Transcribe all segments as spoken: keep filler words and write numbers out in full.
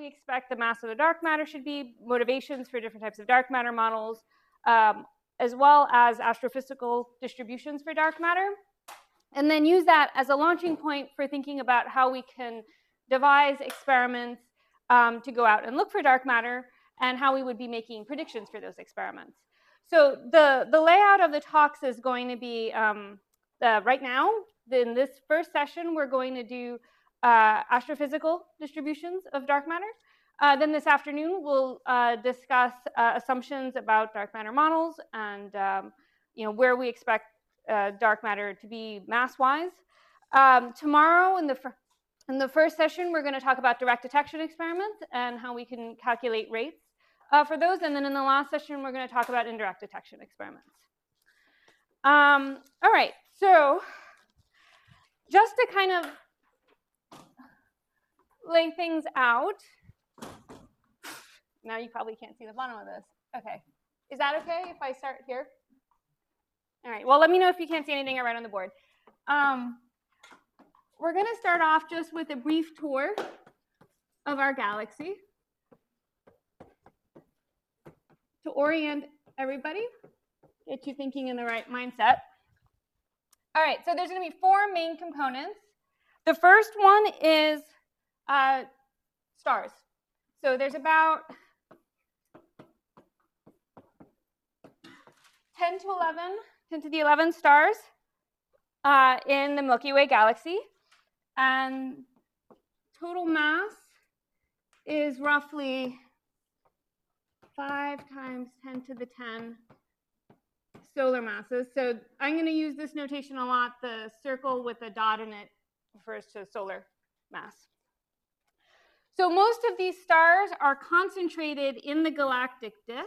we expect the mass of the dark matter should be, motivations for different types of dark matter models, um, as well as astrophysical distributions for dark matter, and then use that as a launching point for thinking about how we can devise experiments um, to go out and look for dark matter, and how we would be making predictions for those experiments. So the, the layout of the talks is going to be, um, uh, right now, in this first session, we're going to do uh, astrophysical distributions of dark matter. Uh, then this afternoon, we'll uh, discuss uh, assumptions about dark matter models and um, you know, where we expect uh, dark matter to be mass-wise. Um, tomorrow, in the, in the first session, we're going to talk about direct detection experiments and how we can calculate rates uh, for those. And then in the last session, we're going to talk about indirect detection experiments. Um, all right, so just to kind of lay things out. Now you probably can't see the bottom of this. Okay. Is that okay if I start here? All right. Well, let me know if you can't see anything I write on the board. Um, we're going to start off just with a brief tour of our galaxy to orient everybody, get you thinking in the right mindset. All right. So there's going to be four main components. The first one is uh, stars. So there's about ten to eleven, ten to the eleven stars uh, in the Milky Way galaxy. And total mass is roughly five times ten to the ten solar masses. So I'm going to use this notation a lot. The circle with a dot in it refers to solar mass. So most of these stars are concentrated in the galactic disk.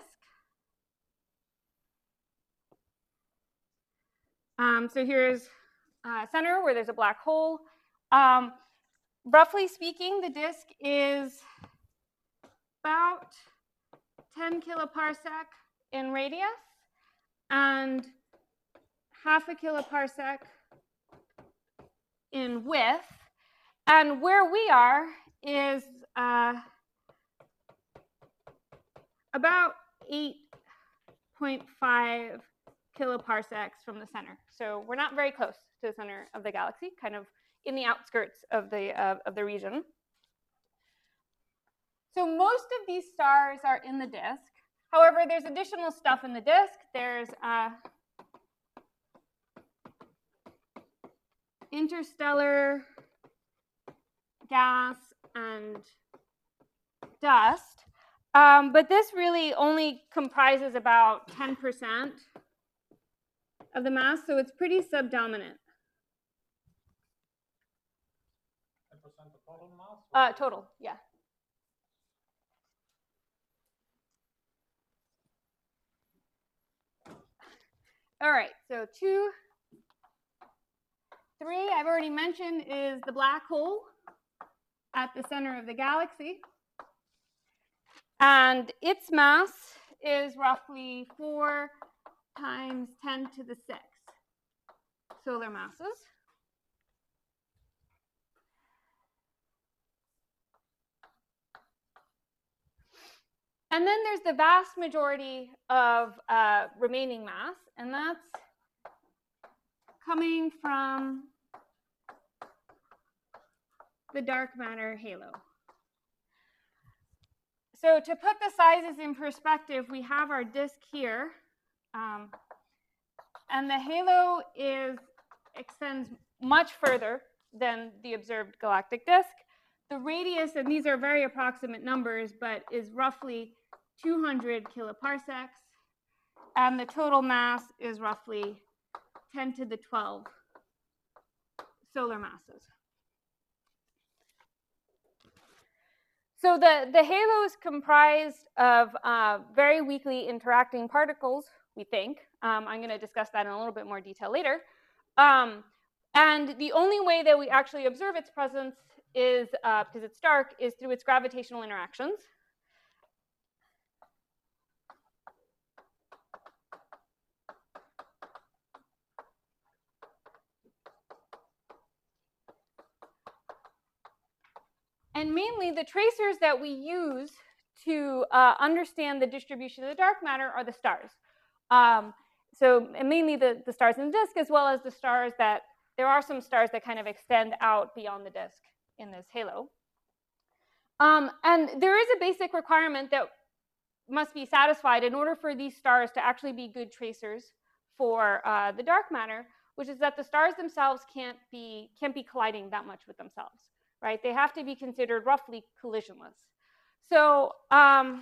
Um, so here's uh, center where there's a black hole. Um, roughly speaking, the disk is about ten kiloparsec in radius and half a kiloparsec in width. And where we are is uh, about eight point five kiloparsecs from the center. So we're not very close to the center of the galaxy, kind of in the outskirts of the, uh, of the region. So most of these stars are in the disk. However, there's additional stuff in the disk. There's uh, interstellar gas and dust. Um, but this really only comprises about ten percent of the mass, so it's pretty subdominant. ten percent of total mass? Uh, total, yeah. All right, so two, three, I've already mentioned, is the black hole at the center of the galaxy. And its mass is roughly four times ten to the six solar masses. And then there's the vast majority of uh, remaining mass, and that's coming from the dark matter halo. So to put the sizes in perspective, we have our disk here, um, and the halo is extends much further than the observed galactic disk. The radius, and these are very approximate numbers, but is roughly two hundred kiloparsecs, and the total mass is roughly ten to the twelve solar masses. So the, the halo is comprised of uh, very weakly interacting particles, we think. Um, I'm going to discuss that in a little bit more detail later. Um, and the only way that we actually observe its presence is, uh, because it's dark, is through its gravitational interactions. And mainly the tracers that we use to uh, understand the distribution of the dark matter are the stars. Um, so mainly the, the stars in the disk, as well as the stars that, there are some stars that kind of extend out beyond the disk in this halo. Um, and there is a basic requirement that must be satisfied in order for these stars to actually be good tracers for uh, the dark matter, which is that the stars themselves can't be, can't be colliding that much with themselves, right? They have to be considered roughly collisionless. So, um,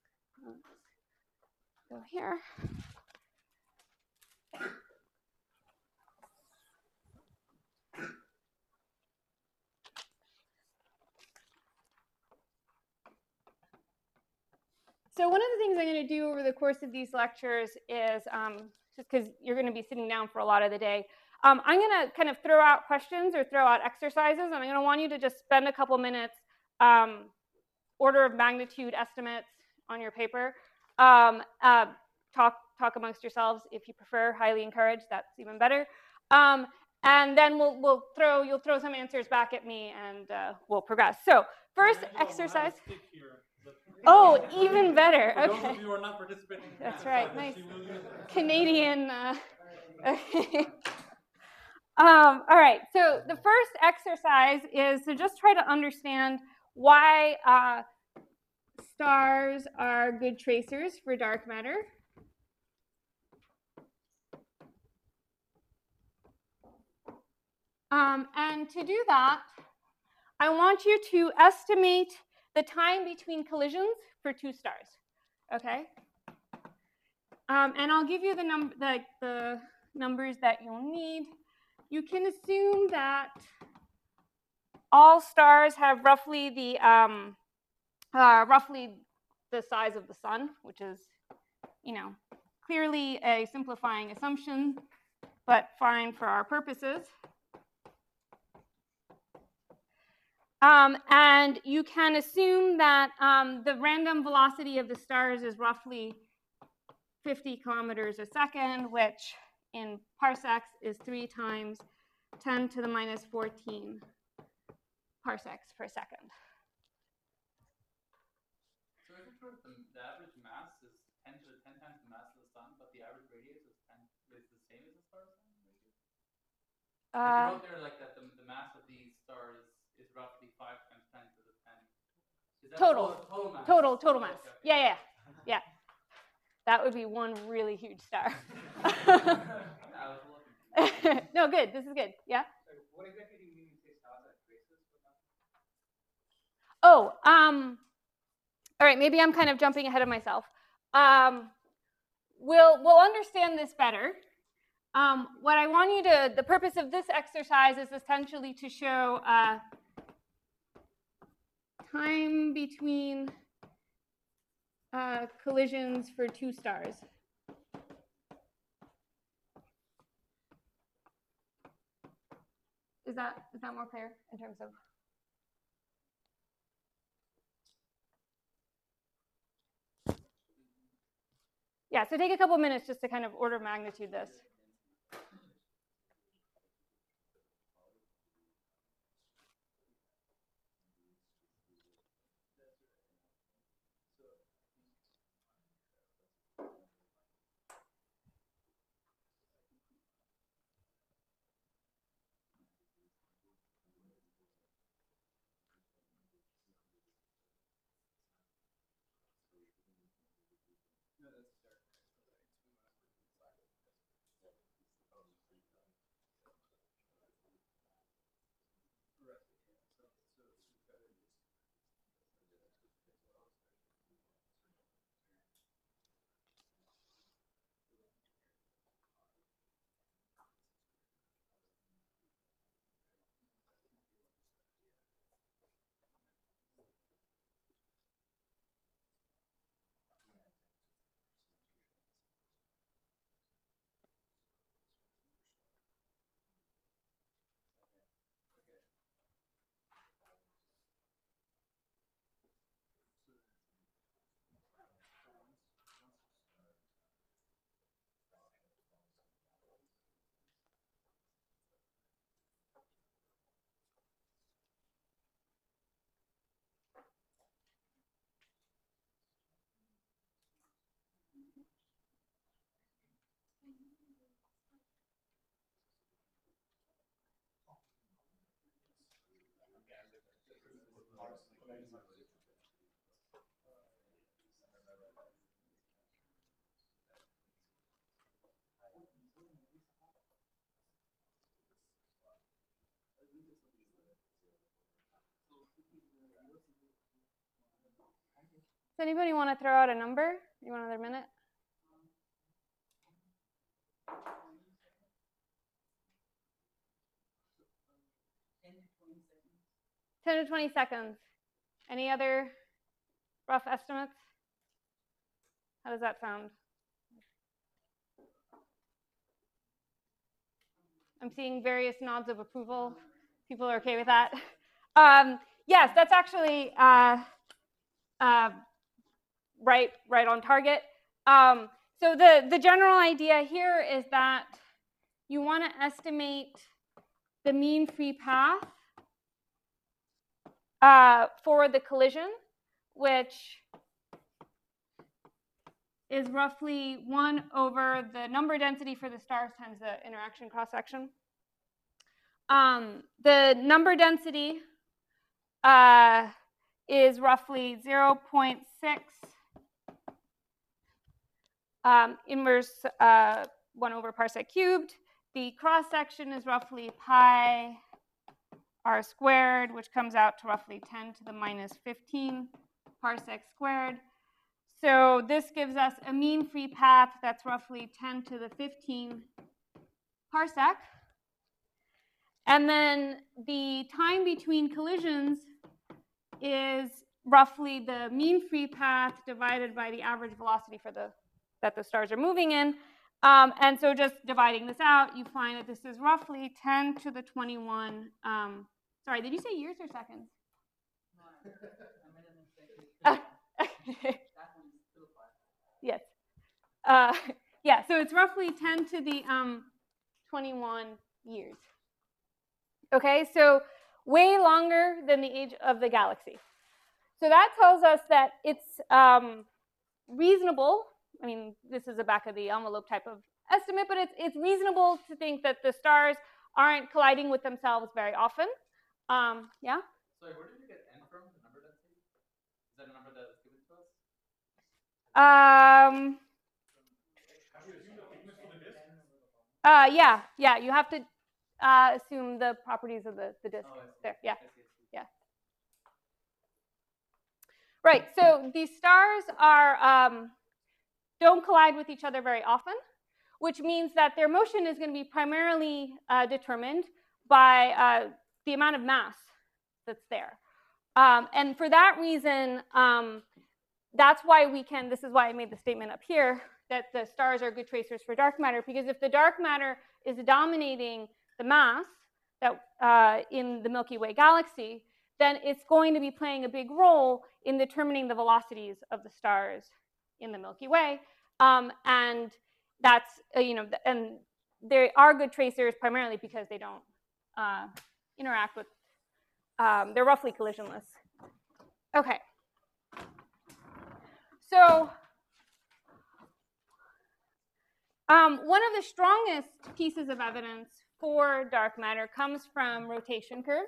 go here. So one of the things I'm going to do over the course of these lectures is, um, just because you're going to be sitting down for a lot of the day, um, I'm going to kind of throw out questions or throw out exercises, and I'm going to want you to just spend a couple minutes, um, order of magnitude estimates on your paper. Um, uh, talk, talk amongst yourselves if you prefer, highly encouraged, that's even better. Um, and then we'll, we'll throw, you'll throw some answers back at me and uh, we'll progress. So first exercise. Oh, even better. For okay. those of you who are not participating in That's the right. exercise, Nice. she will use it. Canadian. Uh, okay. um, all right. So the first exercise is to just try to understand why uh, stars are good tracers for dark matter. Um, and to do that, I want you to estimate the time between collisions for two stars. Okay. Um, and I'll give you the, num the, the numbers that you'll need. You can assume that all stars have roughly the um, uh, roughly the size of the sun, which is, you know, clearly a simplifying assumption, but fine for our purposes. Um, and you can assume that um, the random velocity of the stars is roughly fifty kilometers a second, which in parsecs is three times ten to the minus fourteen parsecs per second. So is it true the, the average mass is ten to the ten times the mass of the sun, but the average radius is ten is the same as the star's radius? Uh, like you wrote there like that the, the mass of these stars is roughly five times ten to the ten. Is that total, total, total mass? total, total mass. Oh, okay, okay. Yeah, yeah, yeah. That would be one really huge star. I was looking. No, good. This is good. Yeah. What exactly do you mean when you say stars are traces? Oh, um, all right. Maybe I'm kind of jumping ahead of myself. Um, we'll we'll understand this better. Um, what I want you to, the purpose of this exercise is essentially to show uh, time between uh, collisions for two stars. Is that is that more clear in terms of? Yeah, so take a couple minutes just to kind of order of magnitude this. Does anybody want to throw out a number? You want another minute? ten to twenty seconds. Any other rough estimates? How does that sound? I'm seeing various nods of approval. People are okay with that. Um, yes, that's actually uh, uh, right, right on target. Um, so the, the general idea here is that you want to estimate the mean free path uh, for the collision, which is roughly one over the number density for the stars times the interaction cross-section. Um, the number density uh, is roughly zero point six um, inverse uh, one over parsec cubed. The cross-section is roughly pi r squared, which comes out to roughly ten to the minus fifteen parsec squared. So this gives us a mean free path that's roughly ten to the fifteen parsec. And then the time between collisions is roughly the mean free path divided by the average velocity for the that the stars are moving in. Um, and so just dividing this out, you find that this is roughly ten to the twenty-one. Um, sorry, did you say years or seconds? No, yes. Uh, yeah, so it's roughly ten to the um, twenty-one years. Okay, so way longer than the age of the galaxy. So that tells us that it's um, reasonable. I mean, this is a back of the envelope type of estimate, but it's, it's reasonable to think that the stars aren't colliding with themselves very often. Um, yeah? Sorry, where did you get n from, the number density? Is that a number that was given to us? Um, Have you assumed the thickness of the disk? uh, yeah, yeah, you have to uh, assume the properties of the, the disk Oh, I see. there, yeah. I see, I see. Yeah. Right, so these stars are, um, don't collide with each other very often, which means that their motion is going to be primarily uh, determined by uh, the amount of mass that's there. Um, and for that reason, um, that's why we can, this is why I made the statement up here, that the stars are good tracers for dark matter, because if the dark matter is dominating the mass that, uh, in the Milky Way galaxy, then it's going to be playing a big role in determining the velocities of the stars in the Milky Way. Um, and that's, uh, you know, and they are good tracers primarily because they don't uh, interact with, um, they're roughly collisionless. Okay. So um, one of the strongest pieces of evidence for dark matter comes from rotation curves,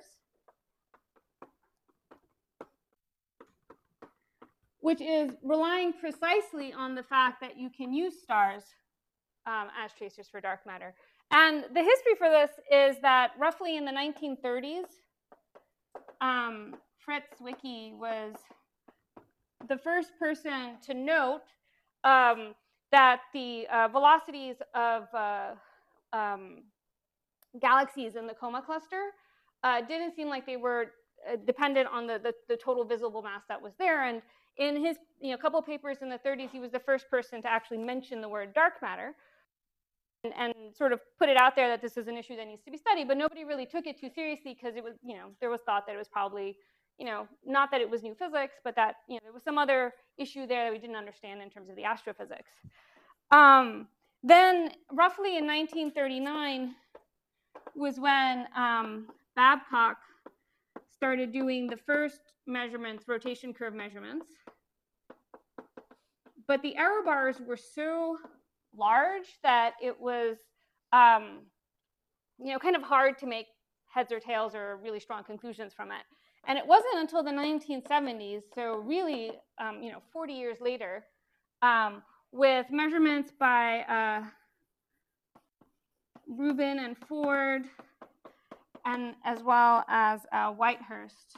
which is relying precisely on the fact that you can use stars um, as tracers for dark matter. And the history for this is that roughly in the nineteen thirties, um, Fritz Zwicky was the first person to note um, that the uh, velocities of uh, um, galaxies in the Coma cluster uh, didn't seem like they were uh, dependent on the, the, the total visible mass that was there. And in his you know, couple papers in the thirties, he was the first person to actually mention the word dark matter and, and sort of put it out there that this is an issue that needs to be studied. But nobody really took it too seriously because it was, you know, there was thought that it was probably, you know, not that it was new physics, but that, you know, there was some other issue there that we didn't understand in terms of the astrophysics. Um, then roughly in nineteen thirty-nine was when um, Babcock started doing the first measurements, rotation curve measurements. But the error bars were so large that it was, um, you know, kind of hard to make heads or tails or really strong conclusions from it. And it wasn't until the nineteen seventies, so really, um, you know, forty years later, um, with measurements by uh, Rubin and Ford, and as well as uh, Whitehurst.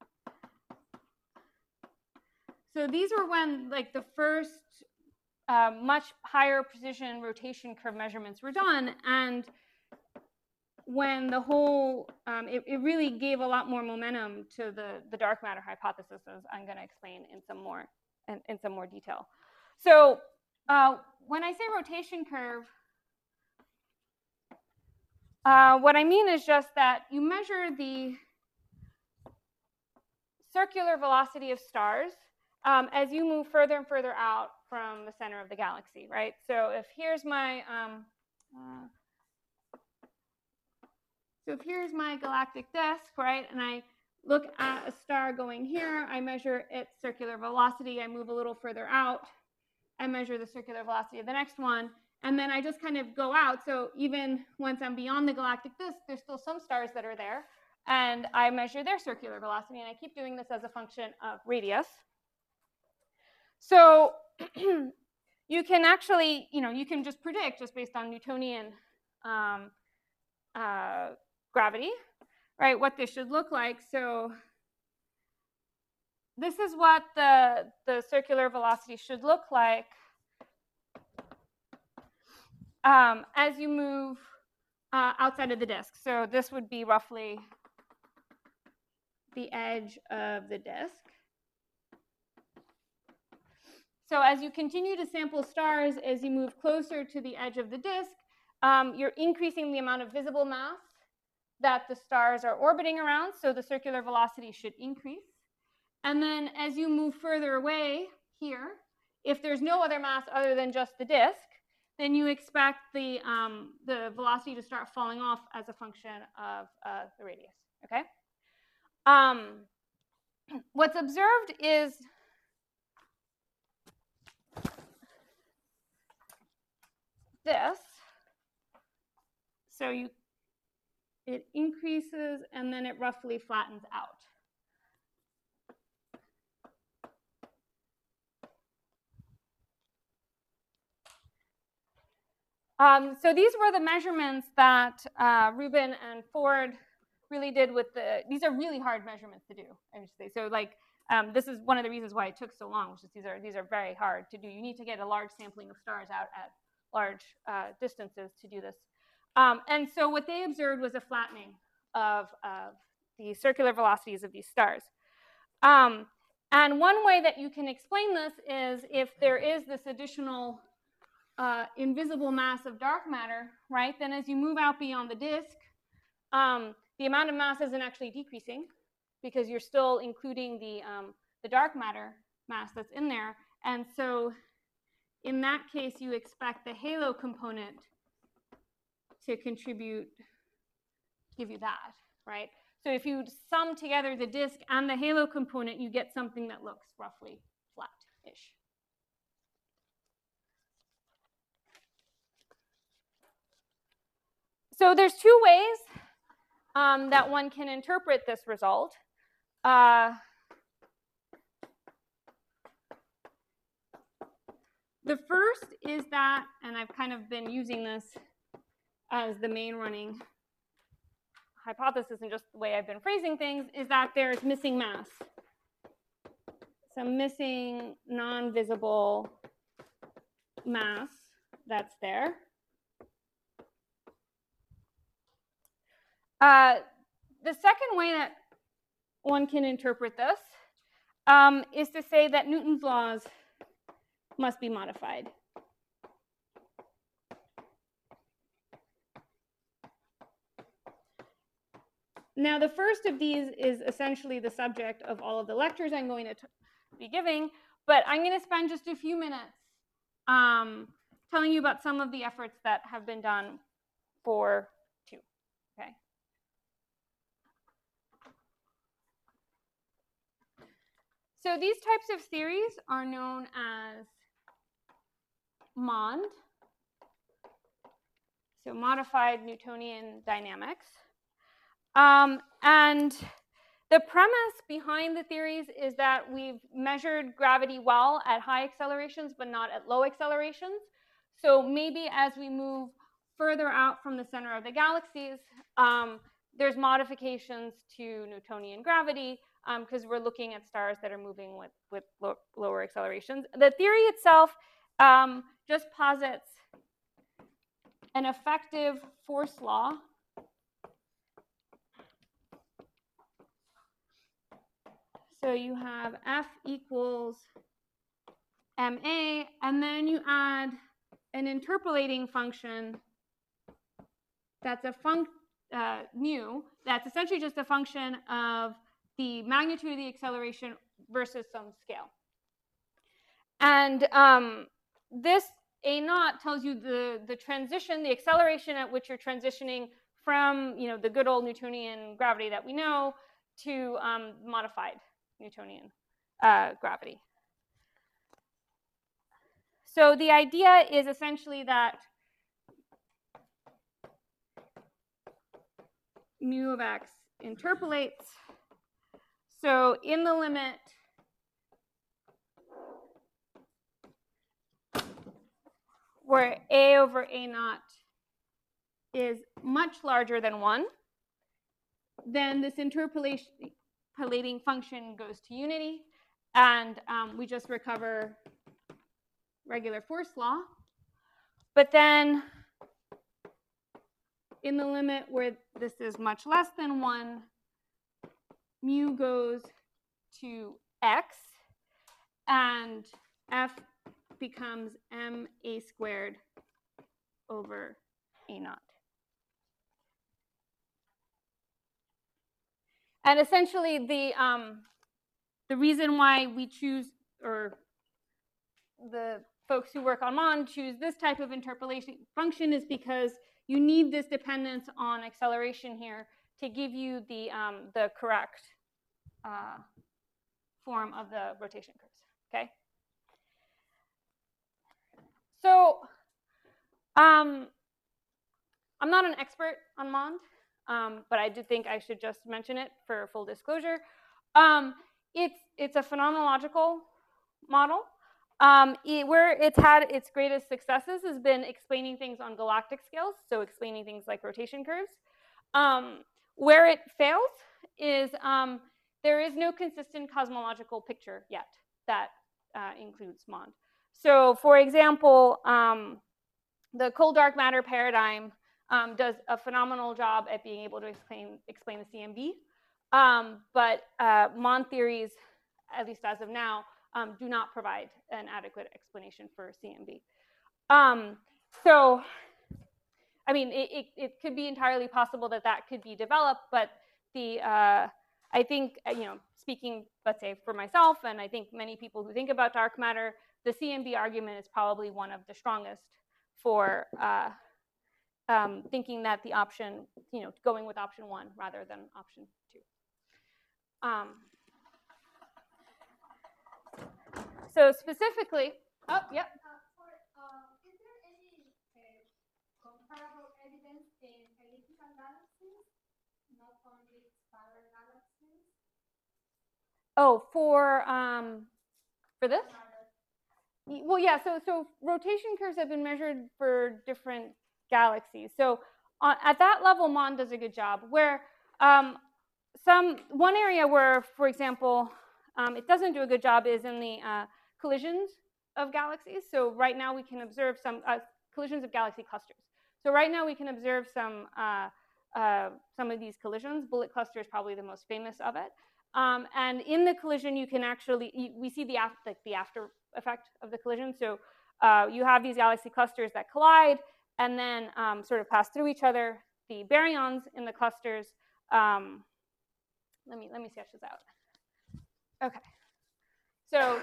So these were when, like, the first uh, much higher precision rotation curve measurements were done, and when the whole, um, it, it really gave a lot more momentum to the, the dark matter hypothesis, as I'm going to explain in some more in, in some more detail. So uh, when I say rotation curve, uh, what I mean is just that you measure the circular velocity of stars um, as you move further and further out from the center of the galaxy, right? So if here's my um, uh, So if here's my galactic disk, right, and I look at a star going here, I measure its circular velocity, I move a little further out, I measure the circular velocity of the next one, and then I just kind of go out. So even once I'm beyond the galactic disk, there's still some stars that are there, and I measure their circular velocity, and I keep doing this as a function of radius. So you can actually, you know, you can just predict just based on Newtonian um, uh, gravity, right, what this should look like. So this is what the, the circular velocity should look like um, as you move uh, outside of the disk. So this would be roughly the edge of the disk. So as you continue to sample stars, as you move closer to the edge of the disk, um, you're increasing the amount of visible mass that the stars are orbiting around, so the circular velocity should increase. And then as you move further away here, if there's no other mass other than just the disk, then you expect the, um, the velocity to start falling off as a function of uh, the radius, okay? Um, what's observed is this. So you it increases, and then it roughly flattens out. Um, so these were the measurements that uh, Rubin and Ford really did with the, these are really hard measurements to do, I should say. So like, um, this is one of the reasons why it took so long, which is these are, these are very hard to do. You need to get a large sampling of stars out at large uh, distances to do this. Um, and so what they observed was a flattening of, of the circular velocities of these stars. Um, and one way that you can explain this is if there is this additional uh, invisible mass of dark matter, right, then as you move out beyond the disk, um, the amount of mass isn't actually decreasing because you're still including the, um, the dark matter mass that's in there. And so in that case, you expect the halo component to contribute, give you that, right? So if you sum together the disk and the halo component, you get something that looks roughly flat-ish. So there's two ways um, that one can interpret this result. Uh, the first is that, and I've kind of been using this as the main running hypothesis and just the way I've been phrasing things, is that there's missing mass. Some missing non-visible mass that's there. Uh, the second way that one can interpret this um, is to say that Newton's laws must be modified. Now, the first of these is essentially the subject of all of the lectures I'm going to be giving, but I'm going to spend just a few minutes um, telling you about some of the efforts that have been done for two, okay? So these types of theories are known as MOND, so modified Newtonian dynamics. Um, and The premise behind the theories is that we've measured gravity well at high accelerations, but not at low accelerations. So maybe as we move further out from the center of the galaxies, um, there's modifications to Newtonian gravity because um, we're looking at stars that are moving with, with low, lower accelerations. The theory itself um, just posits an effective force law So you have F equals M A, and then you add an interpolating function that's a func uh, mu, that's essentially just a function of the magnitude of the acceleration versus some scale. And um, this A naught tells you the, the transition, the acceleration at which you're transitioning from, you know, the good old Newtonian gravity that we know to um, modified Newtonian uh, gravity. So the idea is essentially that mu of x interpolates. So in the limit where A over A naught is much larger than one, then this interpolating function goes to unity, and um, we just recover regular force law. But then in the limit where this is much less than one, mu goes to x, and F becomes M A squared over A naught. And essentially, the, um, the reason why we choose, or the folks who work on MOND choose this type of interpolation function is because you need this dependence on acceleration here to give you the, um, the correct uh, form of the rotation curves, okay? So um, I'm not an expert on MOND. Um, but I did think I should just mention it for full disclosure. Um, it's, it's a phenomenological model. Um, it, where it's had its greatest successes has been explaining things on galactic scales, so explaining things like rotation curves. Um, where it fails is um, there is no consistent cosmological picture yet that uh, includes MOND. So for example, um, the cold dark matter paradigm Um, does a phenomenal job at being able to explain, explain the C M B. Um, but uh, MOND theories, at least as of now, um, do not provide an adequate explanation for C M B. Um, so, I mean, it, it, it could be entirely possible that that could be developed, but the, uh, I think, you know, speaking, let's say, for myself, and I think many people who think about dark matter, the C M B argument is probably one of the strongest for uh, Um, thinking that the option, you know, going with option one rather than option two. Um, so specifically, oh, yep. Uh, for, uh, is there any uh, comparable evidence in elliptical galaxies, not only spiral galaxies? Oh, for um, for this? Well, yeah. So so rotation curves have been measured for different galaxies. So uh, at that level, MOND does a good job. Where um, some one area where, for example, um, it doesn't do a good job is in the uh, collisions of galaxies. So right now we can observe some uh, collisions of galaxy clusters. So right now we can observe some uh, uh, some of these collisions. Bullet cluster is probably the most famous of it. Um, and in the collision, you can actually you, we see the after, like the after effect of the collision. So uh, you have these galaxy clusters that collide and then um, sort of pass through each other. The baryons in the clusters, um, let me let me sketch this out. Okay, so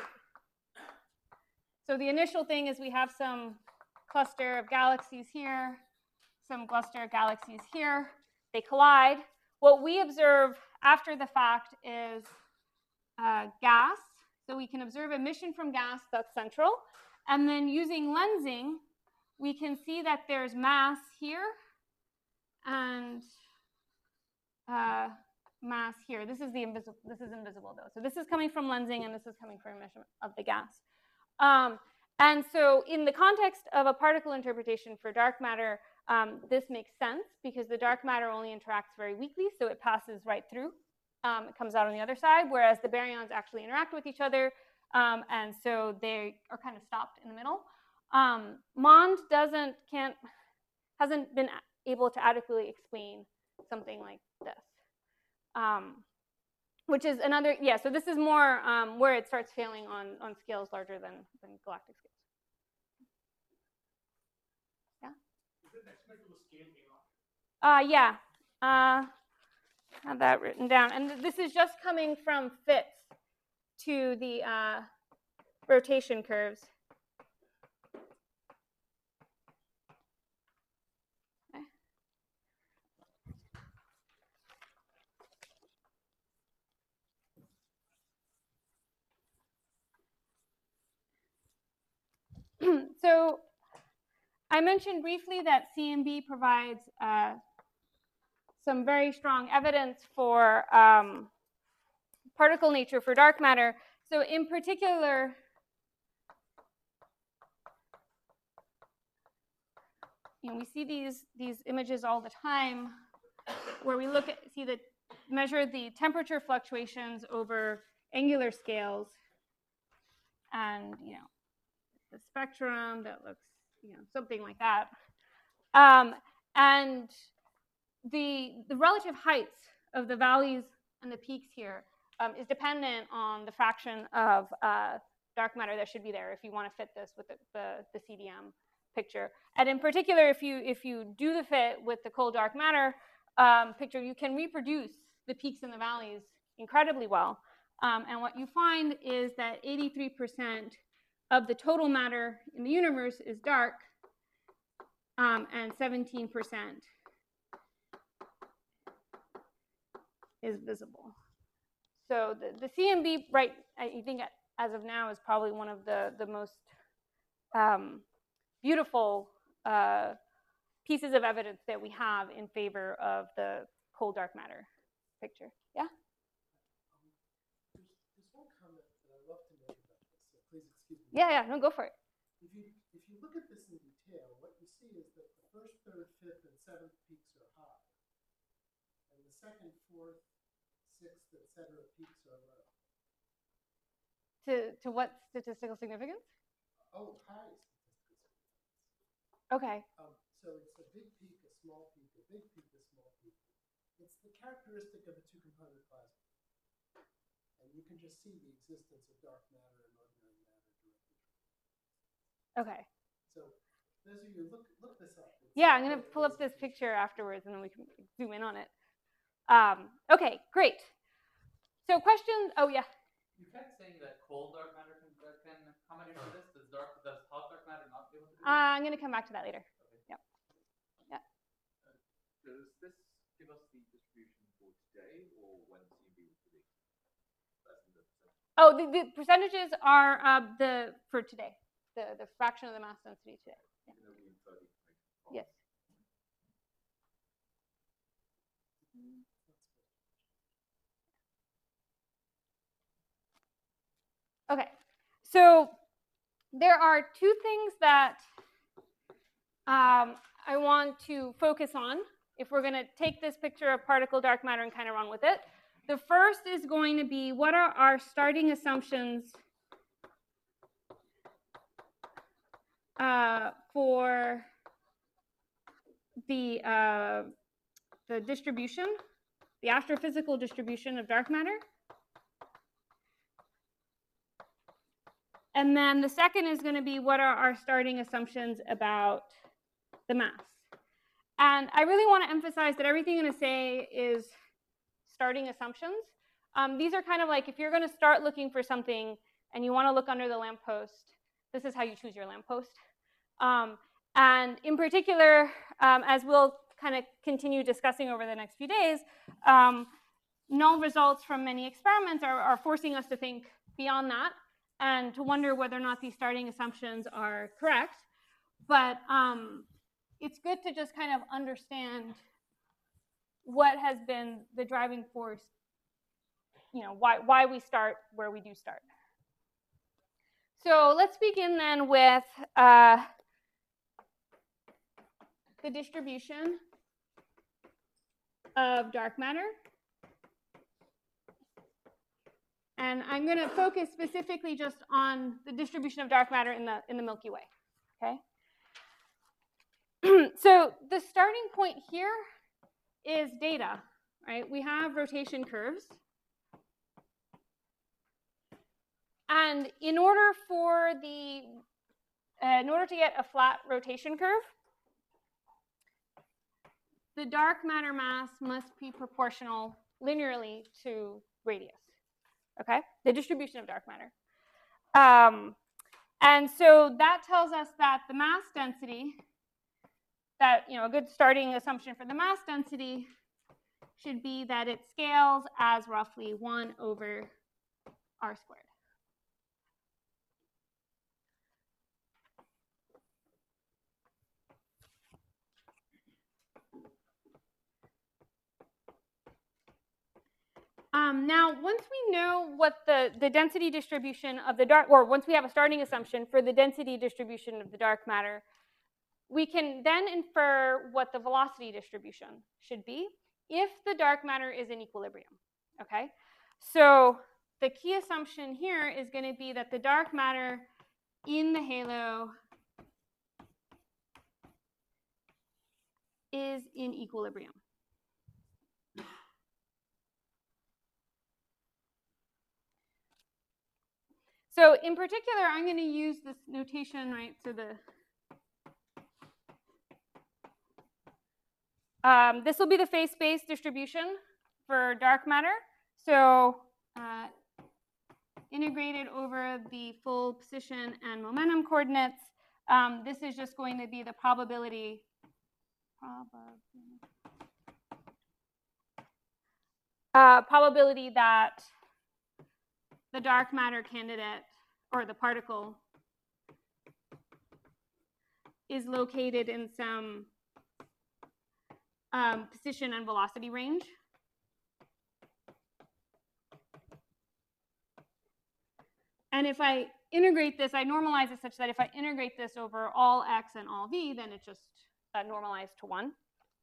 so the initial thing is we have some cluster of galaxies here, some cluster of galaxies here. They collide. What we observe after the fact is uh, gas. So we can observe emission from gas that's central, and then using lensing, we can see that there's mass here and uh, mass here. This is the invisible. This is invisible though. So this is coming from lensing, and this is coming from measurement of the gas. Um, and so, in the context of a particle interpretation for dark matter, um, this makes sense because the dark matter only interacts very weakly, so it passes right through. Um, it comes out on the other side, whereas the baryons actually interact with each other, um, and so they are kind of stopped in the middle. Um, Mond doesn't, can't, hasn't been able to adequately explain something like this, um, which is another, yeah, so this is more um, where it starts failing on, on scales larger than, than galactic scales. Yeah? Is it next measure the scale A naught? Uh, yeah, uh, I have that written down. And this is just coming from fits to the uh, rotation curves. So I mentioned briefly that C M B provides uh, some very strong evidence for um, particle nature for dark matter. So in particular, you know, we see these, these images all the time where we look at, see the, measure the temperature fluctuations over angular scales, and, you know, the spectrum that looks, you know, something like that. Um, and the, the relative heights of the valleys and the peaks here um, is dependent on the fraction of uh, dark matter that should be there if you want to fit this with the, the, the C D M picture. And in particular, if you, if you do the fit with the cold dark matter um, picture, you can reproduce the peaks and the valleys incredibly well. Um, and what you find is that eighty-three percent of the total matter in the universe is dark, um, and seventeen percent is visible. So the, the C M B, right, I think as of now is probably one of the, the most um, beautiful uh, pieces of evidence that we have in favor of the cold dark matter picture. Yeah? There's one comment that I love to make about this, so please excuse me. Yeah, yeah, no, go for it. If you, if you look at this in detail, what you see is that the first, third, fifth, and seventh peaks are high. And the second, fourth, sixth, et cetera peaks are low. To, to what statistical significance? Oh, high statistical significance. Okay. Um, so it's a big peak, a small peak, a big peak, a small peak. It's the characteristic of a two-component plasma. And you can just see the existence of dark matter and ordinary matter directly. Okay. So those of you, look, look this up. It's Yeah, I'm going to pull up this picture afterwards, and then we can zoom in on it. Um, okay, great. So questions? Oh, yeah. You kept saying that cold dark matter can, uh, can come into this. Does dark, does hot dark matter not be able to do this? Uh, I'm going to come back to that later. Okay. Yeah. Yeah. Uh, does this give us the distribution for today, or when C M B was released? That's in the percentage. Oh, the, the percentages are uh, the for today, the, the fraction of the mass density today. Yeah. You know, we infer the information from. Yes. Okay, so there are two things that um, I want to focus on if we're going to take this picture of particle dark matter and kind of run with it. The first is going to be, what are our starting assumptions uh, for the, uh, the distribution, the astrophysical distribution of dark matter? And then the second is going to be, what are our starting assumptions about the mass? And I really want to emphasize that everything I'm going to say is starting assumptions. Um, these are kind of like, if you're going to start looking for something and you want to look under the lamppost, this is how you choose your lamppost. Um, and in particular, um, as we'll kind of continue discussing over the next few days, um, null results from many experiments are, are forcing us to think beyond that and to wonder whether or not these starting assumptions are correct. But um, it's good to just kind of understand what has been the driving force, you know, why, why we start where we do start. So let's begin then with uh, the distribution of dark matter. And I'm going to focus specifically just on the distribution of dark matter in the, in the Milky Way, okay? So the starting point here is data, right? We have rotation curves. And in order for the, uh, in order to get a flat rotation curve, the dark matter mass must be proportional linearly to radius, okay? The distribution of dark matter. Um, and so that tells us that the mass density, that, you know, a good starting assumption for the mass density should be that it scales as roughly one over r squared. Um, now, once we know what the, the density distribution of the dark, or once we have a starting assumption for the density distribution of the dark matter, we can then infer what the velocity distribution should be if the dark matter is in equilibrium, okay? So the key assumption here is going to be that the dark matter in the halo is in equilibrium. So in particular, I'm going to use this notation, right? So the um, this will be the phase space distribution for dark matter. So uh, integrated over the full position and momentum coordinates. Um, this is just going to be the probability. Uh, probability that the dark matter candidate, or the particle, is located in some um, position and velocity range. And if I integrate this, I normalize it such that if I integrate this over all x and all v, then it just uh, normalized to one.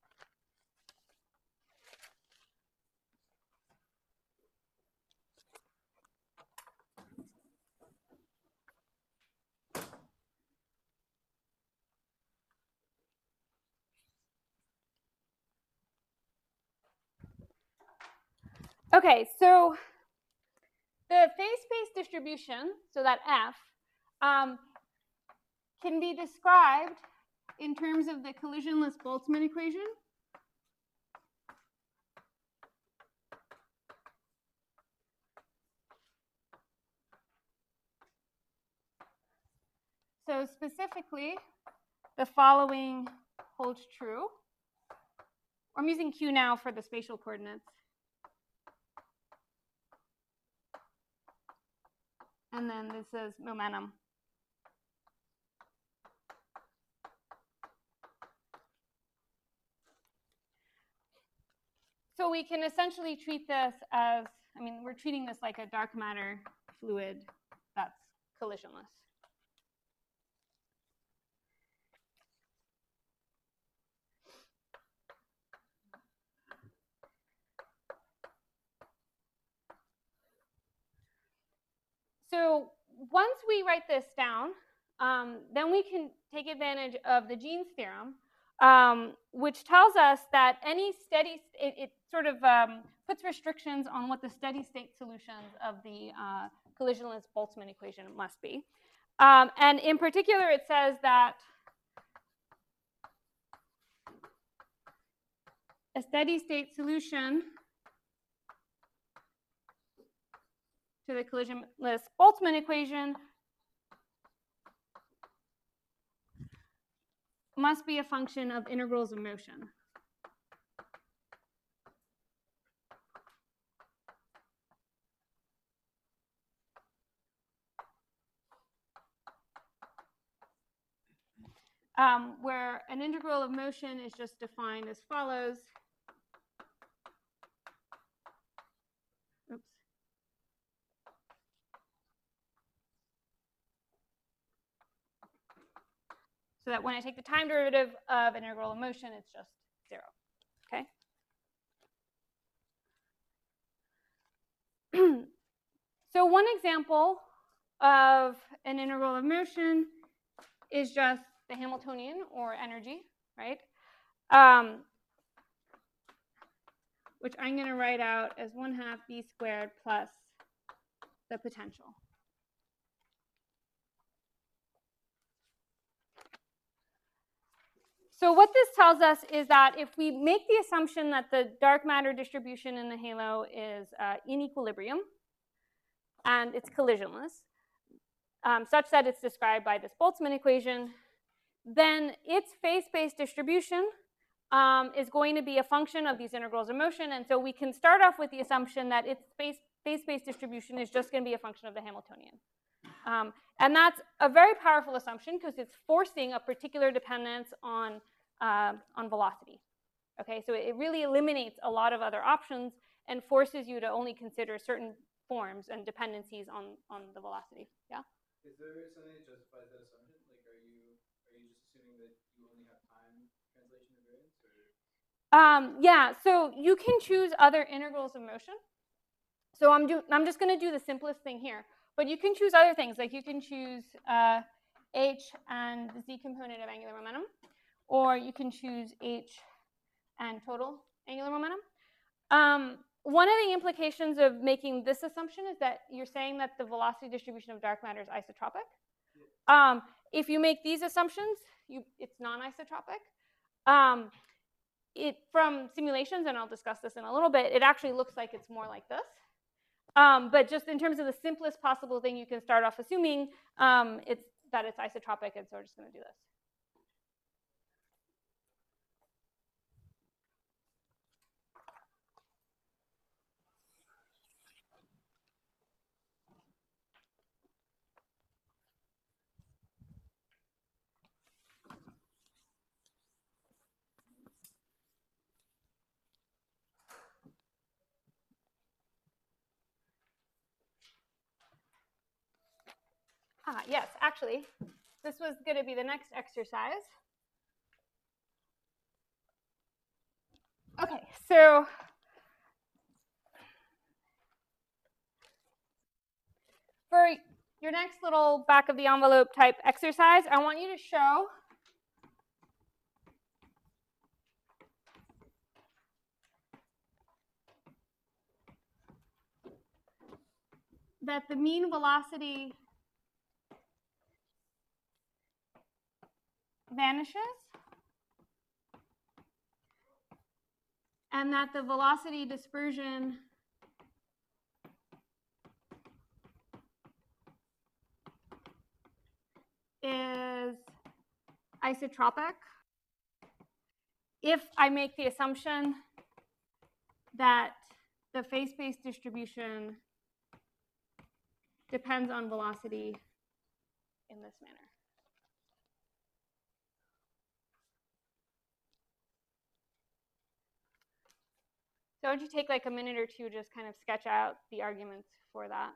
Okay, so the phase space distribution, so that F, um, can be described in terms of the collisionless Boltzmann equation. So specifically, the following holds true. I'm using Q now for the spatial coordinates. And then this is momentum. So we can essentially treat this as, I mean, we're treating this like a dark matter fluid that's collisionless. So once we write this down, um, then we can take advantage of the Jeans theorem, um, which tells us that any steady, it, it sort of um, puts restrictions on what the steady state solutions of the uh, collisionless Boltzmann equation must be. Um, and in particular, it says that a steady state solution to the collisionless Boltzmann equation must be a function of integrals of motion. Um, where an integral of motion is just defined as follows. so that when I take the time derivative of an integral of motion, it's just zero, okay? So one example of an integral of motion is just the Hamiltonian, or energy, right? Um, which I'm going to write out as one half b squared plus the potential. So what this tells us is that if we make the assumption that the dark matter distribution in the halo is uh, in equilibrium and it's collisionless, um, such that it's described by this Boltzmann equation, then its phase-space distribution um, is going to be a function of these integrals of motion. And so we can start off with the assumption that its phase-space distribution is just going to be a function of the Hamiltonian. Um, and that's a very powerful assumption because it's forcing a particular dependence on, uh, on velocity. Okay, so it really eliminates a lot of other options and forces you to only consider certain forms and dependencies on, on the velocity. Yeah? Is there something that justifies that assumption? Like, are you are you just assuming that you only have time translation invariance, or? Um, yeah. So you can choose other integrals of motion. So I'm do I'm just going to do the simplest thing here, but you can choose other things. Like you can choose uh, h and the z component of angular momentum, or you can choose h and total angular momentum. Um, One of the implications of making this assumption is that you're saying that the velocity distribution of dark matter is isotropic. Um, if you make these assumptions, you, it's non-isotropic. Um, it, from simulations, and I'll discuss this in a little bit, it actually looks like it's more like this. Um, but just in terms of the simplest possible thing, you can start off assuming um, it's, that it's isotropic, and so we're just going to do this. Ah, yes, actually, this was going to be the next exercise. Okay, so for your next little back of the envelope type exercise, I want you to show that the mean velocity vanishes and that the velocity dispersion is isotropic if I make the assumption that the phase-space distribution depends on velocity in this manner. So why don't you take like a minute or two, just kind of sketch out the arguments for that.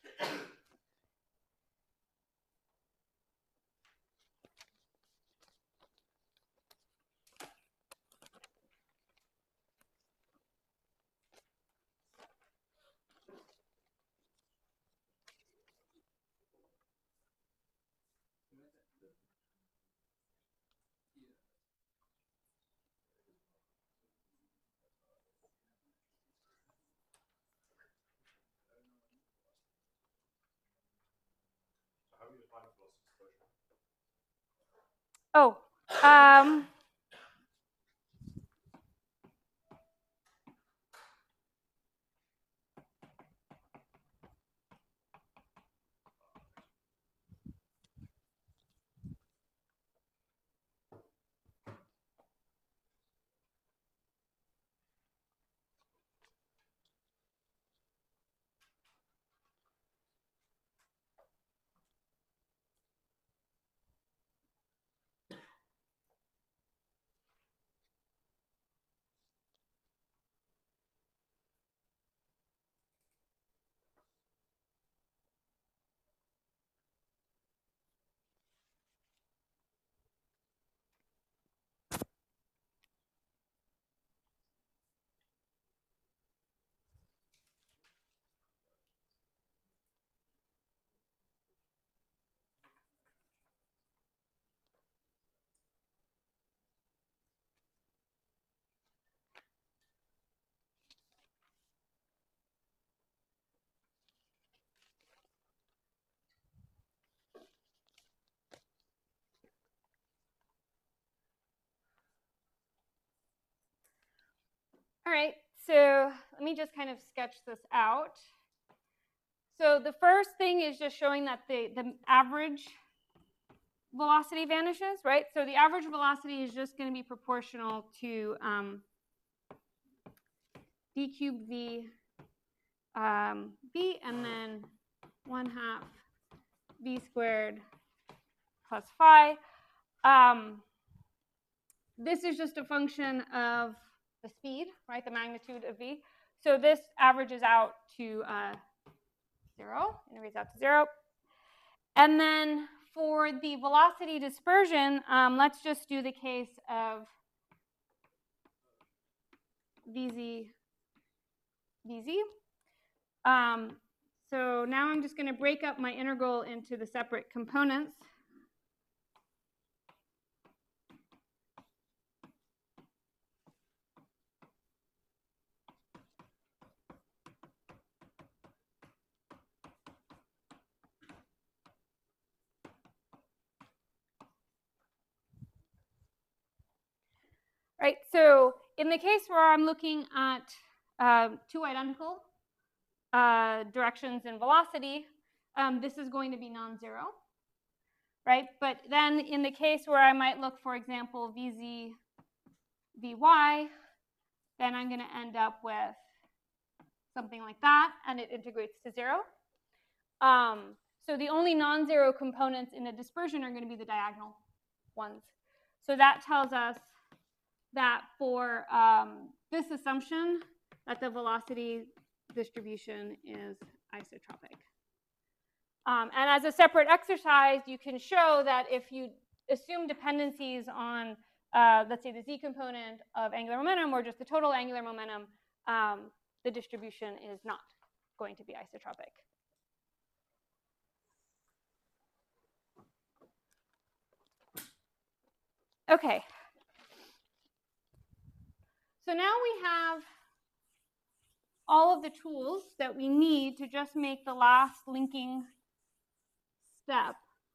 Oh, um, All right, so let me just kind of sketch this out. So the first thing is just showing that the, the average velocity vanishes, right? So the average velocity is just going to be proportional to um, d cubed v um, v, and then one half v squared plus phi. Um, this is just a function of the speed, right? The magnitude of v. So this averages out to uh, zero, integrates out to zero. And then for the velocity dispersion, um, let's just do the case of vz, vz. Um, so now I'm just going to break up my integral into the separate components. Right, so in the case where I'm looking at uh, two identical uh, directions in velocity, um, this is going to be non-zero, right? But then in the case where I might look, for example, vz, vy, then I'm going to end up with something like that, and it integrates to zero. Um, so the only non-zero components in a dispersion are going to be the diagonal ones. So that tells us that for um, this assumption that the velocity distribution is isotropic. Um, and as a separate exercise, you can show that if you assume dependencies on, uh, let's say, the z component of angular momentum or just the total angular momentum, um, the distribution is not going to be isotropic. Okay. So now we have all of the tools that we need to just make the last linking step.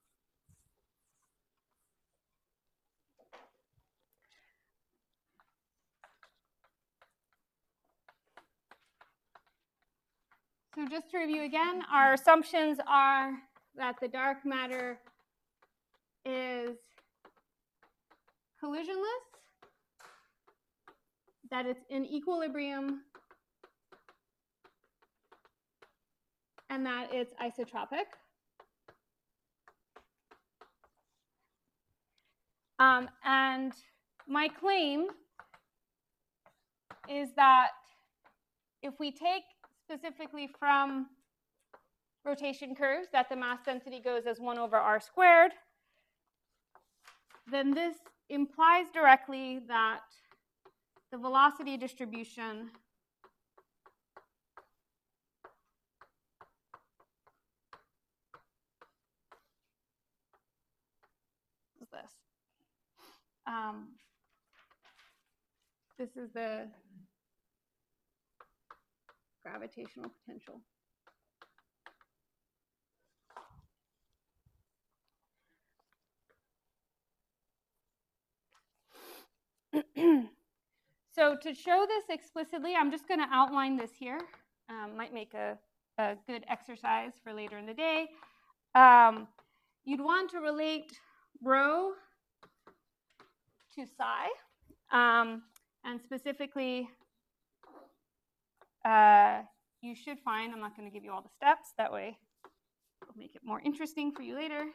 So just to review again, our assumptions are that the dark matter is collisionless, that it's in equilibrium, and that it's isotropic. Um, and my claim is that if we take specifically from rotation curves that the mass density goes as one over r squared, then this implies directly that the velocity distribution is this. Um, this is the gravitational potential. So to show this explicitly, I'm just going to outline this here. Um, might make a, a good exercise for later in the day. Um, you'd want to relate rho to psi, um, and specifically, uh, you should find, I'm not going to give you all the steps, that way it'll make it more interesting for you later,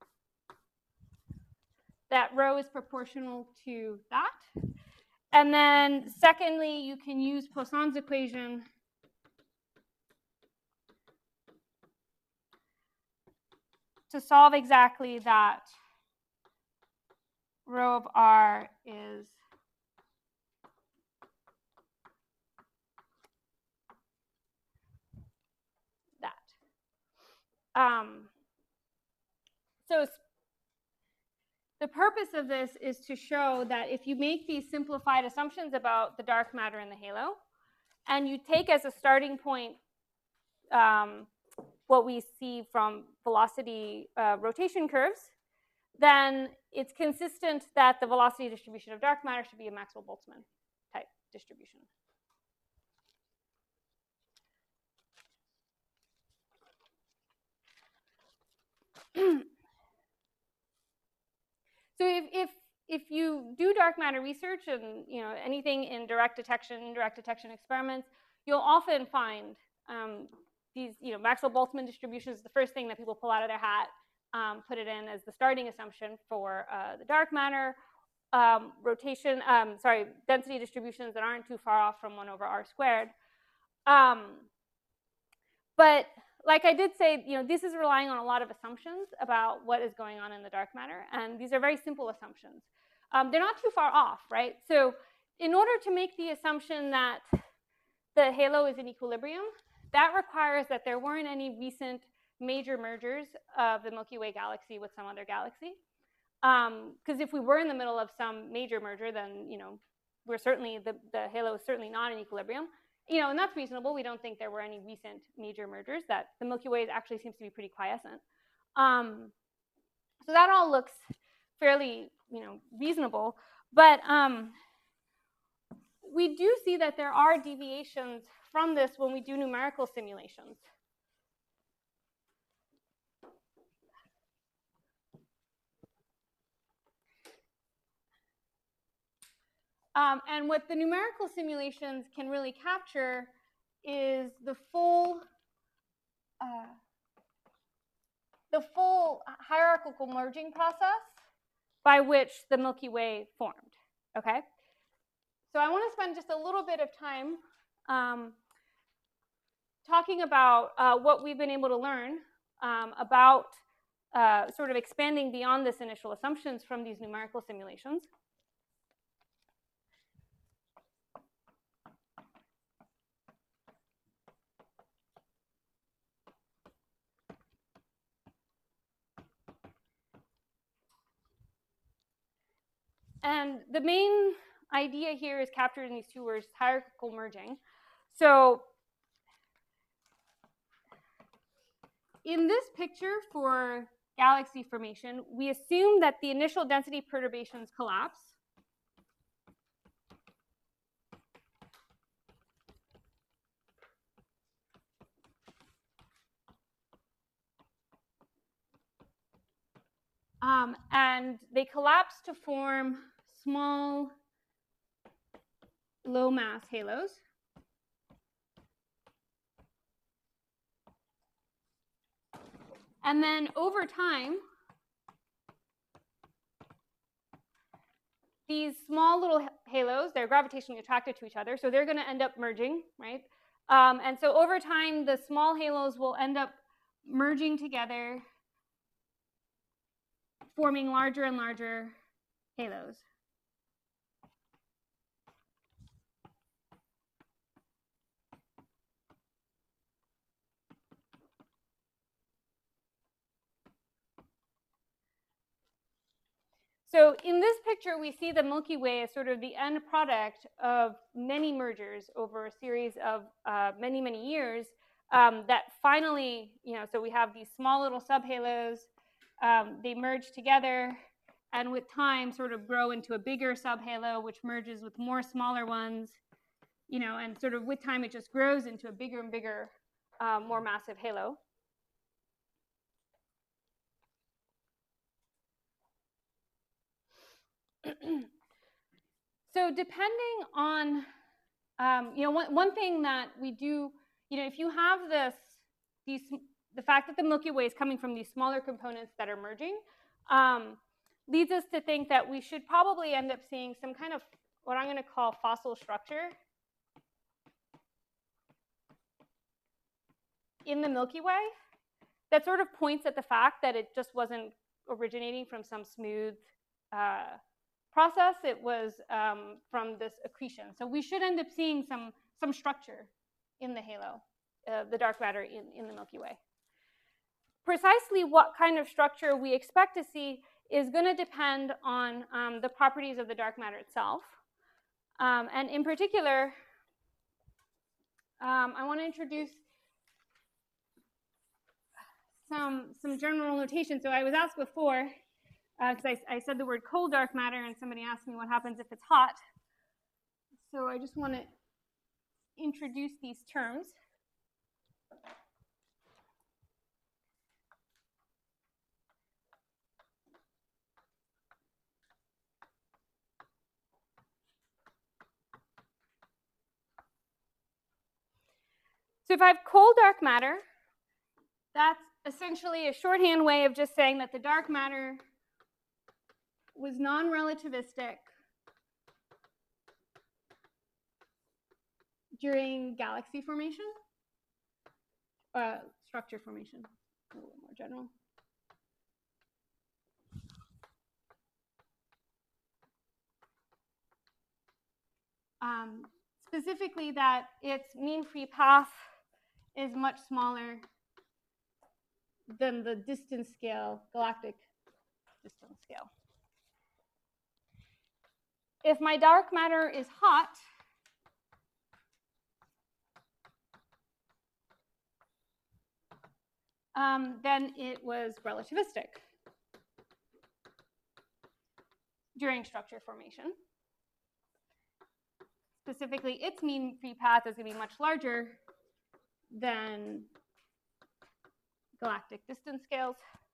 that rho is proportional to that. And then secondly, you can use Poisson's equation to solve exactly that rho of r is that. Um, so the purpose of this is to show that if you make these simplified assumptions about the dark matter in the halo, and you take as a starting point um, what we see from velocity uh, rotation curves, then it's consistent that the velocity distribution of dark matter should be a Maxwell-Boltzmann type distribution. So if, if, if you do dark matter research and you know anything in direct detection, direct detection experiments, you'll often find um, these, you know, Maxwell-Boltzmann distributions is the first thing that people pull out of their hat, um, put it in as the starting assumption for uh, the dark matter. Um, rotation, um, sorry, density distributions that aren't too far off from one over r squared. Um, but like I did say, you know, this is relying on a lot of assumptions about what is going on in the dark matter, and these are very simple assumptions. Um, they're not too far off, right? So in order to make the assumption that the halo is in equilibrium, that requires that there weren't any recent major mergers of the Milky Way galaxy with some other galaxy. Because um, if we were in the middle of some major merger, then, you know, we're certainly, the, the halo is certainly not in equilibrium. You know, and that's reasonable. We don't think there were any recent major mergers, that the Milky Way actually seems to be pretty quiescent. Um, so that all looks fairly, you know, reasonable. But um, we do see that there are deviations from this when we do numerical simulations. Um, and what the numerical simulations can really capture is the full, uh, the full hierarchical merging process by which the Milky Way formed. Okay, so I want to spend just a little bit of time um, talking about uh, what we've been able to learn um, about uh, sort of expanding beyond this initial assumptions from these numerical simulations. And the main idea here is captured in these two words, hierarchical merging. So in this picture for galaxy formation, we assume that the initial density perturbations collapse. Um, and they collapse to form small, low mass halos. And then over time, these small little halos, they're gravitationally attracted to each other, so they're going to end up merging, right? Um, and so over time, the small halos will end up merging together, forming larger and larger halos. So in this picture, we see the Milky Way as sort of the end product of many mergers over a series of uh, many, many years um, that finally, you know, so we have these small little subhalos, um, they merge together, and with time sort of grow into a bigger subhalo, which merges with more smaller ones, you know, and sort of with time it just grows into a bigger and bigger, uh, more massive halo. So depending on, um, you know, one, one thing that we do, you know, if you have this, these, the fact that the Milky Way is coming from these smaller components that are merging, um, leads us to think that we should probably end up seeing some kind of what I'm going to call fossil structure in the Milky Way that sort of points at the fact that it just wasn't originating from some smooth uh, process. It was um, from this accretion. So we should end up seeing some, some structure in the halo, uh, the dark matter in, in the Milky Way. Precisely what kind of structure we expect to see is going to depend on um, the properties of the dark matter itself. Um, and in particular, um, I want to introduce some, some general notation. So I was asked before, because uh, I, I said the word cold dark matter, and somebody asked me what happens if it's hot. So I just want to introduce these terms. So if I have cold dark matter, that's essentially a shorthand way of just saying that the dark matter was non-relativistic during galaxy formation, uh, structure formation, a little more general. Um, specifically that its mean free path is much smaller than the distance scale, galactic distance scale. If my dark matter is hot, um, then it was relativistic during structure formation. Specifically, its mean free path is going to be much larger than galactic distance scales.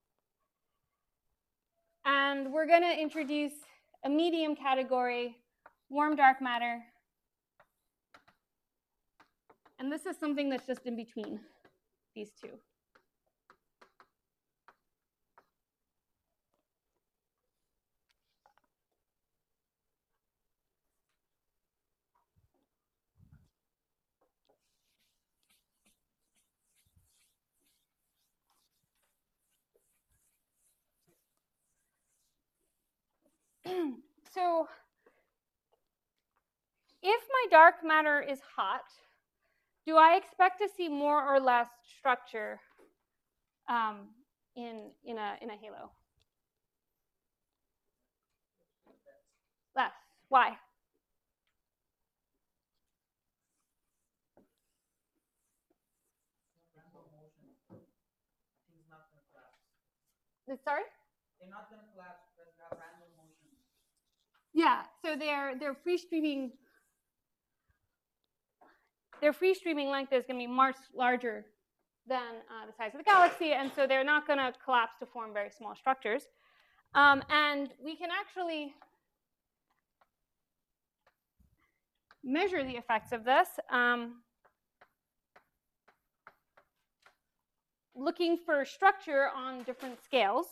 And we're going to introduce a medium category, warm dark matter. And this is something that's just in between these two. So if my dark matter is hot, do I expect to see more or less structure um, in, in, a, in a halo? Less. Why? Sorry? They're not going to collapse because they have random motion. Yeah, so they're they're free streaming. Their free streaming length is going to be much larger than uh, the size of the galaxy, and so they're not going to collapse to form very small structures. Um, and we can actually measure the effects of this, um, looking for structure on different scales.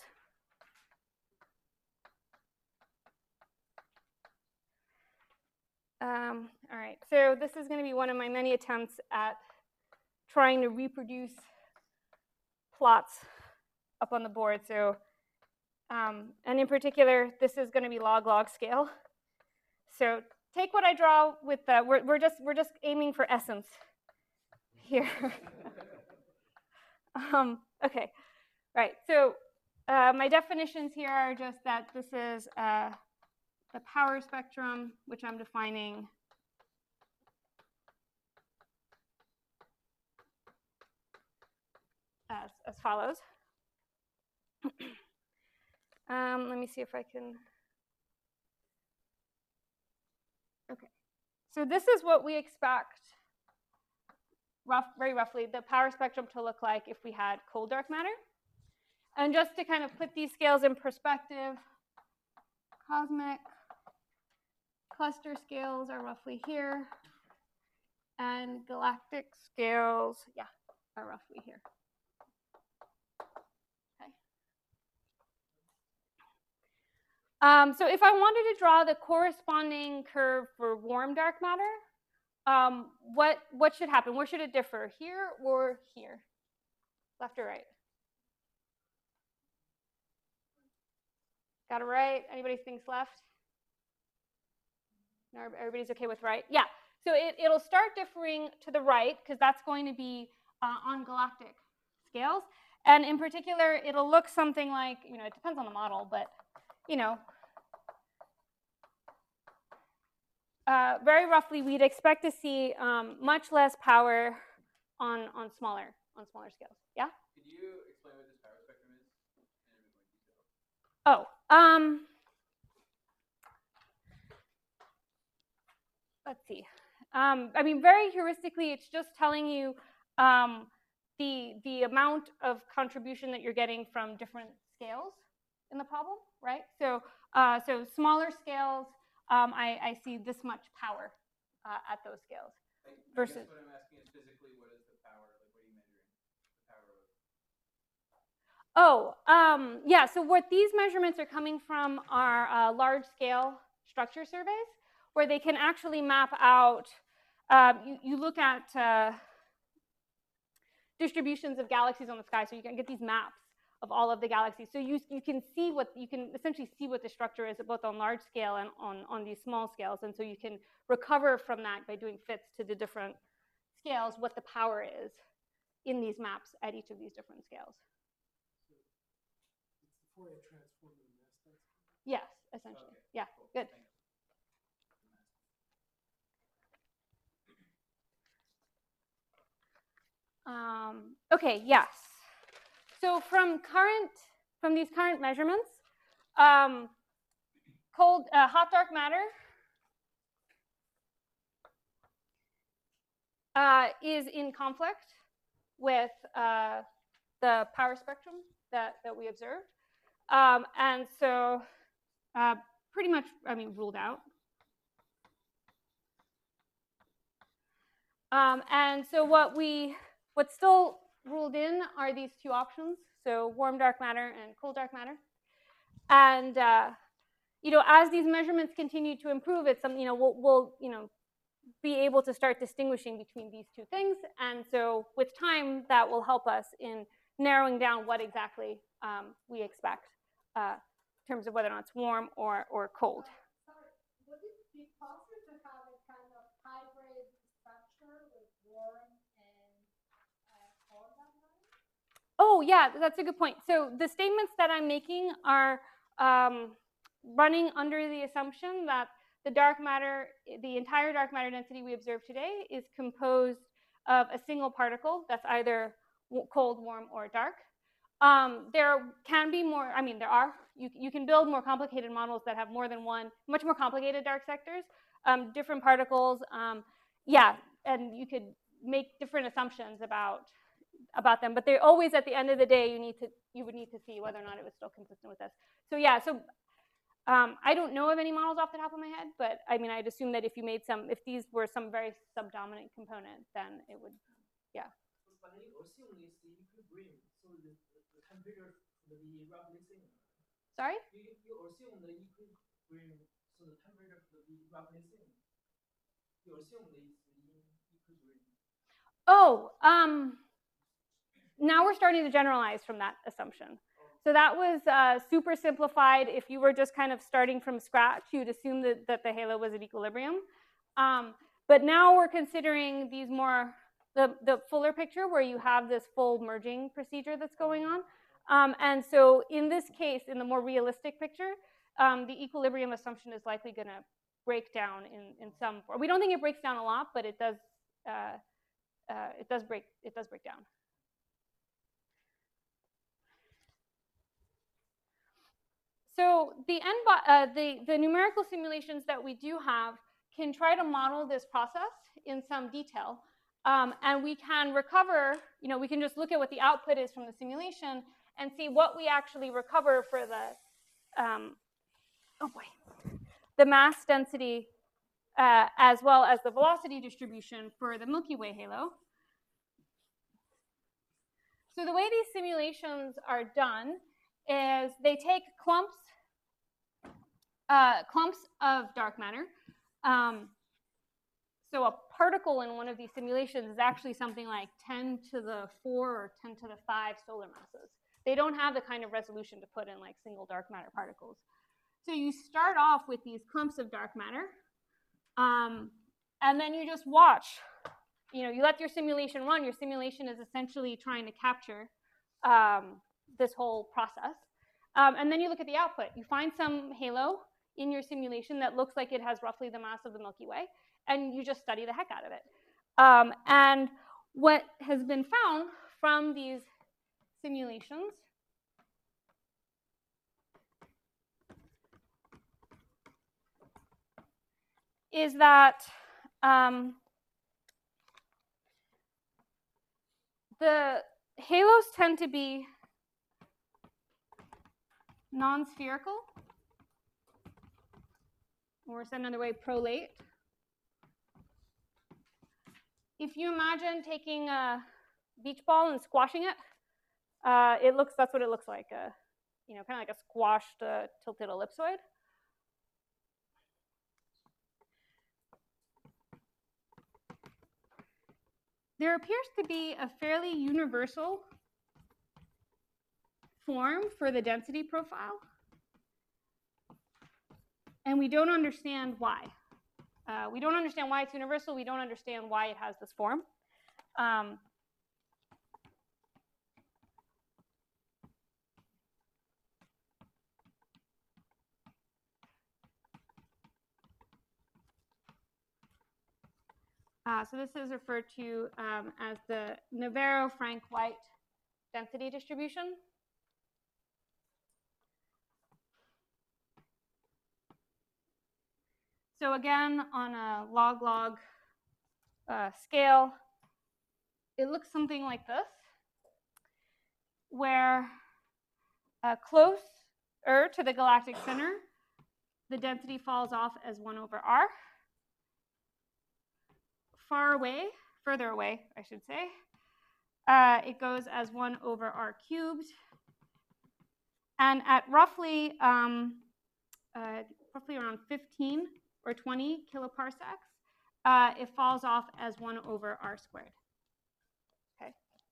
Um, all right, so this is going to be one of my many attempts at trying to reproduce plots up on the board. So, um, and in particular, this is going to be log-log scale. So take what I draw with the, we're, we're just we're just aiming for essence here. um, okay, right. So uh, my definitions here are just that this is uh, the power spectrum, which I'm defining as, as follows. um, let me see if I can. Okay, so this is what we expect, rough, very roughly, the power spectrum to look like if we had cold dark matter. And just to kind of put these scales in perspective, cosmic cluster scales are roughly here, and galactic scales, yeah, are roughly here. Okay. Um, so if I wanted to draw the corresponding curve for warm dark matter, um, what what should happen? Where should it differ? Here or here? Left or right? Got it right? Anybody thinks left? No, everybody's okay with right? Yeah. So it, it'll start differing to the right because that's going to be uh, on galactic scales. And in particular, it'll look something like, you know, it depends on the model, but, you know, uh, very roughly, we'd expect to see um, much less power on, on smaller on smaller scales. Yeah? Could you explain what this power spectrum is in a bit more detail? Oh, um, let's see. Um, I mean, very heuristically, it's just telling you um, the, the amount of contribution that you're getting from different scales in the problem, right? So, uh, so smaller scales, um, I, I see this much power uh, at those scales. Like, versus. I guess what I'm asking is physically, what is the power Oh, um, yeah, so what these measurements are coming from are uh, large-scale structure surveys, where they can actually map out, uh, you, you look at uh, distributions of galaxies on the sky, so you can get these maps of all of the galaxies. So you, you can see what, you can essentially see what the structure is both on large scale and on, on these small scales, and so you can recover from that by doing fits to the different scales what the power is in these maps at each of these different scales. It's the Fourier transform of the mass density. Yes, essentially. Okay, Yeah, cool. good. Thank you. Um, okay, yes. So from current, from these current measurements, um, cold, uh, hot dark matter uh, is in conflict with uh, the power spectrum that, that we observed. Um, and so uh, pretty much, I mean, ruled out. Um, and so what we, what's still ruled in are these two options, so warm dark matter and cold dark matter. And uh, you know, as these measurements continue to improve, it's some, you know, we'll, we'll, you know, be able to start distinguishing between these two things. And so with time, that will help us in narrowing down what exactly um, we expect uh, in terms of whether or not it's warm or, or cold. Sorry, would it be possible to have a kind of hybrid structure with warm and uh, cold dark matter? Oh, yeah, that's a good point. So the statements that I'm making are um, running under the assumption that the dark matter, the entire dark matter density we observe today is composed of a single particle that's either cold, warm, or dark. Um, there can be more, I mean, there are, you, you can build more complicated models that have more than one, much more complicated dark sectors, um, different particles, um, yeah, and you could make different assumptions about about them, but they're always, at the end of the day, you need to, you would need to see whether or not it was still consistent with this. So yeah, so um, I don't know of any models off the top of my head, but I mean, I'd assume that if you made some, if these were some very subdominant component, then it would, yeah. But then you assume it's the equilibrium, so the, the, the temperature will be roughly same. Sorry? You, you assume the equilibrium, so the temperature will be roughly same. You assume the equilibrium. Oh, um, now we're starting to generalize from that assumption. So that was uh, super simplified. If you were just kind of starting from scratch, you'd assume that, that the halo was at equilibrium. Um, but now we're considering these more, the, the fuller picture where you have this full merging procedure that's going on. Um, and so in this case, in the more realistic picture, um, the equilibrium assumption is likely going to break down in, in some form. We don't think it breaks down a lot, but it does, uh, uh, it does break, it does break down. So the, uh, the, the numerical simulations that we do have can try to model this process in some detail. Um, and we can recover, you know, we can just look at what the output is from the simulation and see what we actually recover for the, um, oh boy, the mass density uh, as well as the velocity distribution for the Milky Way halo. So the way these simulations are done is they take clumps Uh, clumps of dark matter. Um, so a particle in one of these simulations is actually something like ten to the four or ten to the five solar masses. They don't have the kind of resolution to put in like single dark matter particles. So you start off with these clumps of dark matter, um, and then you just watch. You know, you let your simulation run. Your simulation is essentially trying to capture um, this whole process. Um, and then you look at the output. You find some halo in your simulation that looks like it has roughly the mass of the Milky Way, and you just study the heck out of it. Um, and what has been found from these simulations is that um, the halos tend to be non-spherical, or said another way, prolate. If you imagine taking a beach ball and squashing it, Uh, it looks, that's what it looks like, a, you know, kind of like a squashed, uh, tilted ellipsoid. There appears to be a fairly universal form for the density profile, and we don't understand why. Uh, we don't understand why it's universal. We don't understand why it has this form. Um, uh, so this is referred to um, as the Navarro-Frank-White density distribution. So again, on a log-log uh, scale, it looks something like this, where uh, closer to the galactic center, the density falls off as one over r. Far away, further away, I should say, uh, it goes as one over r cubed. And at roughly, um, uh, roughly around fifteen or twenty kiloparsecs, uh, it falls off as one over r squared. Okay.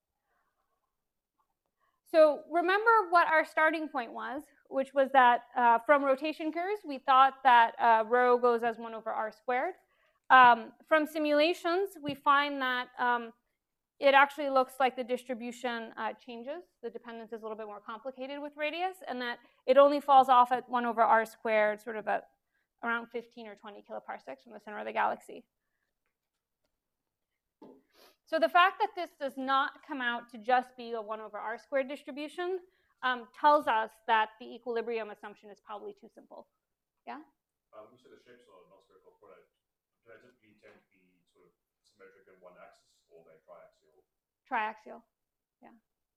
So remember what our starting point was, which was that uh, from rotation curves, we thought that uh, rho goes as one over r squared. Um, from simulations, we find that um, it actually looks like the distribution uh, changes. The dependence is a little bit more complicated with radius, and that it only falls off at one over r squared, sort of at around fifteen or twenty kiloparsecs from the center of the galaxy. So the fact that this does not come out to just be a one over r squared distribution um, tells us that the equilibrium assumption is probably too simple. Yeah? Um, you said the shapes are not spherical product. Do they typically tend to be sort of symmetric in one axis, or they're triaxial? Triaxial, yeah.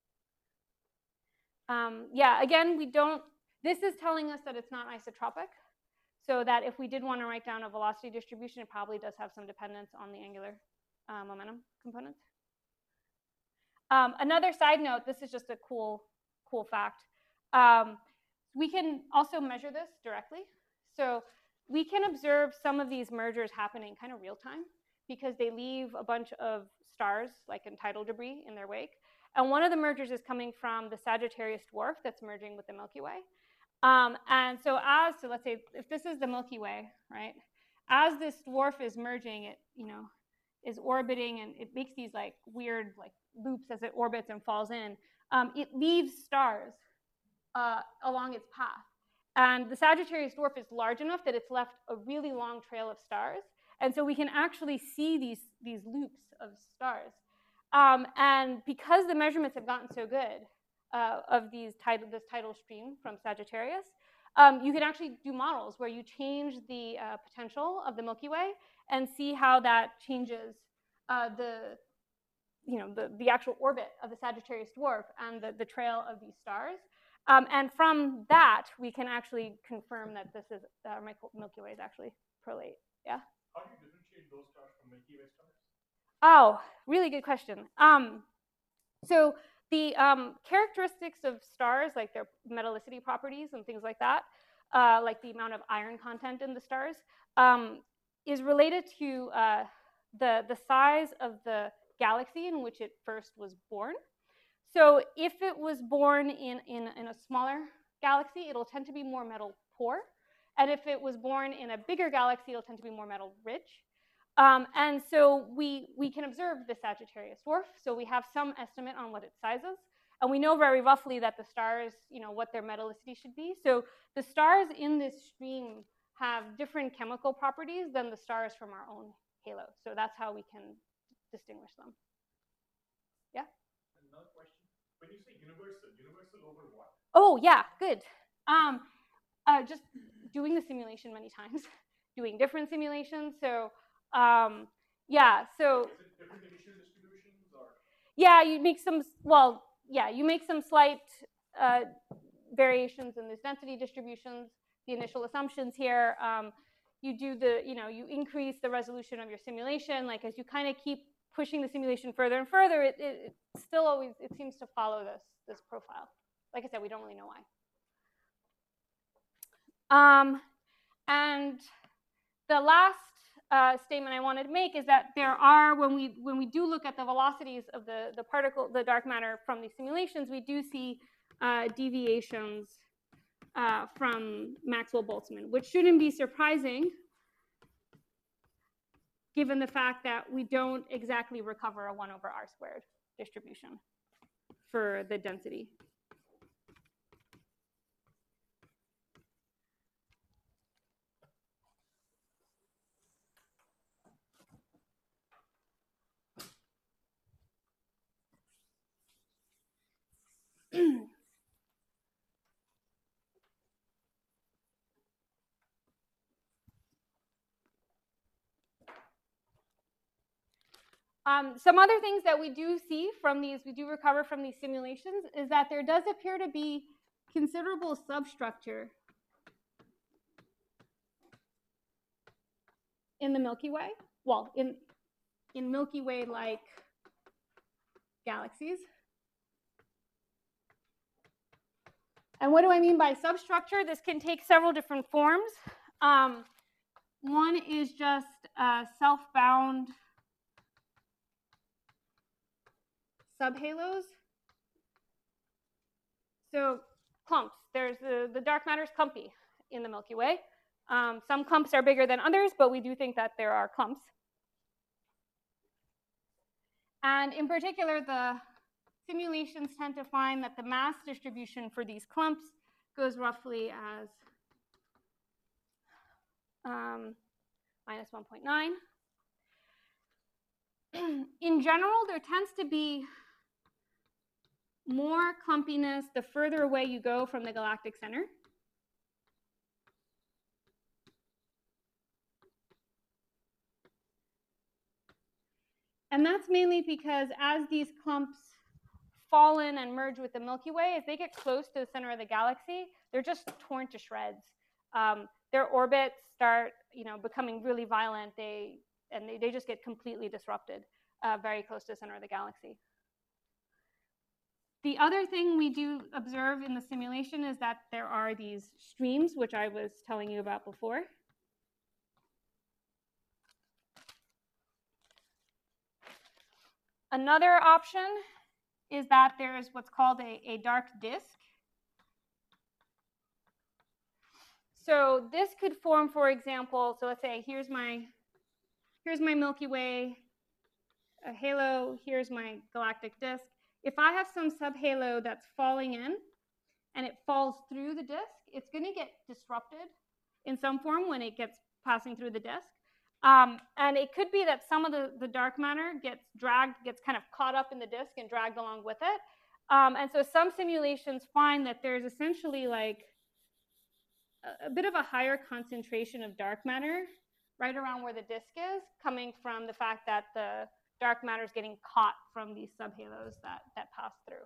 Um, yeah, again, we don't, this is telling us that it's not isotropic, so that if we did want to write down a velocity distribution, it probably does have some dependence on the angular uh, momentum components. Um, another side note, this is just a cool, cool fact. Um, we can also measure this directly. So we can observe some of these mergers happening kind of real time because they leave a bunch of stars, like in tidal debris, in their wake. And one of the mergers is coming from the Sagittarius dwarf that's merging with the Milky Way. Um, and so as, so let's say if this is the Milky Way, right? As this dwarf is merging, it, you know, is orbiting, and it makes these like weird like loops as it orbits and falls in. Um, it leaves stars uh, along its path. And the Sagittarius dwarf is large enough that it's left a really long trail of stars. And so we can actually see these, these loops of stars. Um, and because the measurements have gotten so good uh, of these tidal, this tidal stream from Sagittarius, um, you can actually do models where you change the uh, potential of the Milky Way and see how that changes uh, the, you know, the, the actual orbit of the Sagittarius dwarf and the, the trail of these stars. Um, and from that, we can actually confirm that this is, uh, Milky Way is actually prolate, yeah? How do you differentiate those stars from Milky Way stars? Oh, really good question. Um, so the um, characteristics of stars, like their metallicity properties and things like that, uh, like the amount of iron content in the stars, um, is related to uh, the, the size of the galaxy in which it first was born. So if it was born in, in, in a smaller galaxy, it'll tend to be more metal poor. And if it was born in a bigger galaxy, it'll tend to be more metal rich. Um, and so we, we can observe the Sagittarius dwarf. So we have some estimate on what its size is. And we know very roughly that the stars, you know, what their metallicity should be. So the stars in this stream have different chemical properties than the stars from our own halo. So that's how we can distinguish them. Yeah? Another question. When you say universal, universal over what? Oh, yeah, good. Um, uh, just doing the simulation many times, doing different simulations. So, um, yeah, so. Is it different initial distributions or? Yeah, you make some, well, yeah, you make some slight uh, variations in these density distributions, the initial assumptions here. Um, you do the, you know, you increase the resolution of your simulation, like as you kind of keep pushing the simulation further and further, it, it, it still always, it seems to follow this, this profile. Like I said, we don't really know why. Um, and the last uh, statement I wanted to make is that there are, when we, when we do look at the velocities of the, the particle, the dark matter from these simulations, we do see uh, deviations uh, from Maxwell-Boltzmann, which shouldn't be surprising given the fact that we don't exactly recover a one over r squared distribution for the density. Um, some other things that we do see from these, we do recover from these simulations, is that there does appear to be considerable substructure in the Milky Way. Well, in, in Milky Way-like galaxies. And what do I mean by substructure? This can take several different forms. Um, one is just uh, self-bound subhalos. So clumps, there's the, the dark matter is clumpy in the Milky Way. Um, some clumps are bigger than others, but we do think that there are clumps. And in particular, the simulations tend to find that the mass distribution for these clumps goes roughly as um, minus one point nine. In general, there tends to be more clumpiness the further away you go from the galactic center. And that's mainly because as these clumps fall in and merge with the Milky Way, as they get close to the center of the galaxy, they're just torn to shreds. Um, their orbits start, you know, becoming really violent. They and they, they just get completely disrupted uh, very close to the center of the galaxy. The other thing we do observe in the simulation is that there are these streams, which I was telling you about before. Another option is that there is what's called a, a dark disk. So this could form, for example, so let's say here's my, here's my Milky Way a halo, here's my galactic disk. If I have some subhalo that's falling in and it falls through the disk, it's going to get disrupted in some form when it gets passing through the disk. Um, and it could be that some of the, the dark matter gets dragged, gets kind of caught up in the disk and dragged along with it. Um, and so some simulations find that there's essentially like a, a bit of a higher concentration of dark matter right around where the disk is, coming from the fact that the dark matter is getting caught from these subhalos that, that pass through.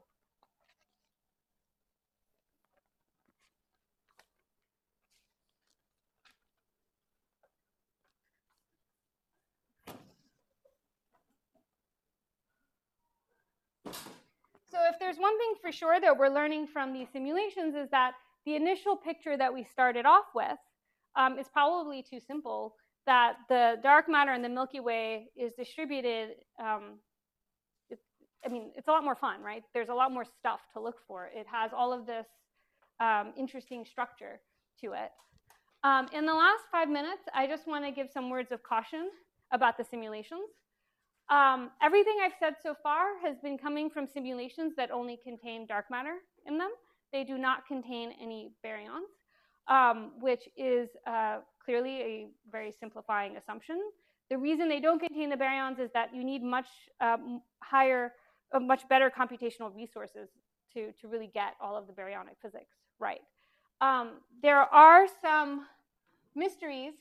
So if there's one thing for sure that we're learning from these simulations is that the initial picture that we started off with um, is probably too simple, that the dark matter in the Milky Way is distributed. Um, it, I mean, it's a lot more fun, right? There's a lot more stuff to look for. It has all of this um, interesting structure to it. Um, in the last five minutes, I just want to give some words of caution about the simulations. Um, everything I've said so far has been coming from simulations that only contain dark matter in them. They do not contain any baryons, um, which is uh, clearly a very simplifying assumption. The reason they don't contain the baryons is that you need much um, higher, uh, much better computational resources to, to really get all of the baryonic physics right. Um, there are some mysteries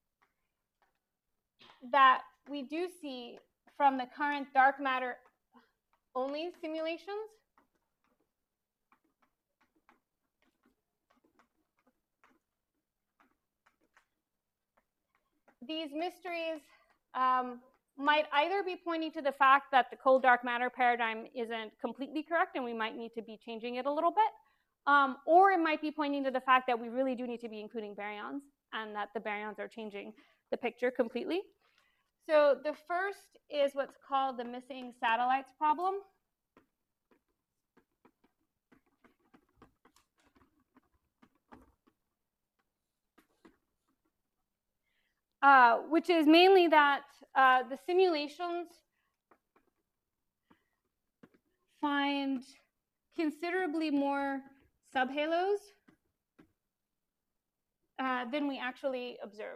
that we do see from the current dark matter only simulations. These mysteries um, might either be pointing to the fact that the cold dark matter paradigm isn't completely correct and we might need to be changing it a little bit, um, or it might be pointing to the fact that we really do need to be including baryons and that the baryons are changing the picture completely. So the first is what's called the missing satellites problem. Uh, which is mainly that uh, the simulations find considerably more subhalos uh, than we actually observe.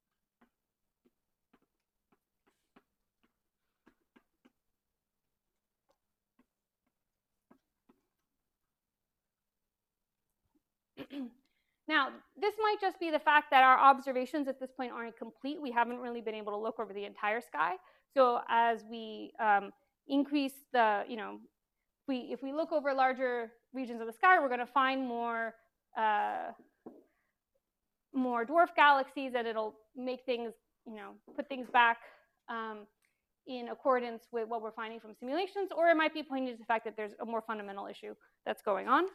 Now, this might just be the fact that our observations at this point aren't complete. We haven't really been able to look over the entire sky. So as we um, increase the, you know, if we, if we look over larger regions of the sky, we're going to find more, uh, more dwarf galaxies, and it'll make things, you know, put things back um, in accordance with what we're finding from simulations, or it might be pointing to the fact that there's a more fundamental issue that's going on.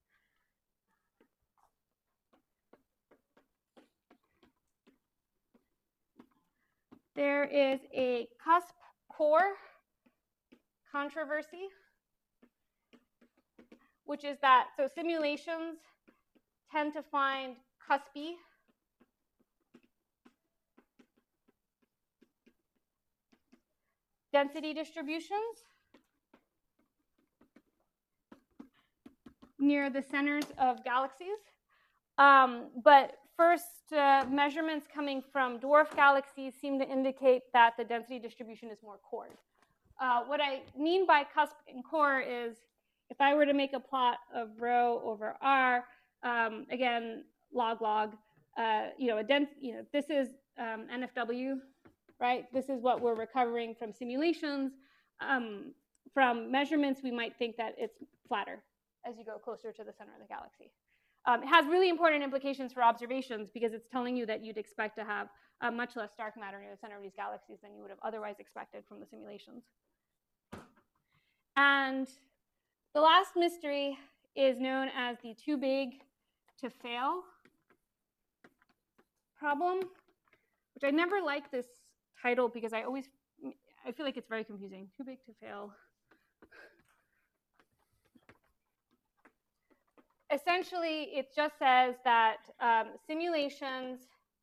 There is a cusp core controversy, which is that, so simulations tend to find cuspy density distributions near the centers of galaxies. Um, but first uh, measurements coming from dwarf galaxies seem to indicate that the density distribution is more cored. Uh, what I mean by cusp and core is, if I were to make a plot of rho over r, um, again, log log, uh, you know, a dens you know, this is um, N F W, right? This is what we're recovering from simulations. Um, from measurements, we might think that it's flatter as you go closer to the center of the galaxy. Um, it has really important implications for observations because it's telling you that you'd expect to have uh, much less dark matter near the center of these galaxies than you would have otherwise expected from the simulations. And the last mystery is known as the too big to fail problem, which I never like this title because I always, I feel like it's very confusing. Too big to fail. Essentially, it just says that um, simulations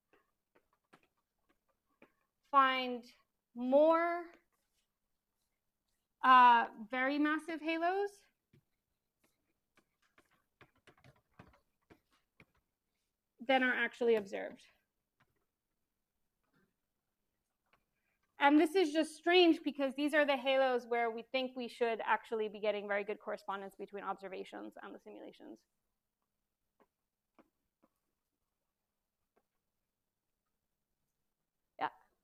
find more uh, very massive halos than are actually observed. And this is just strange because these are the halos where we think we should actually be getting very good correspondence between observations and the simulations. Yeah.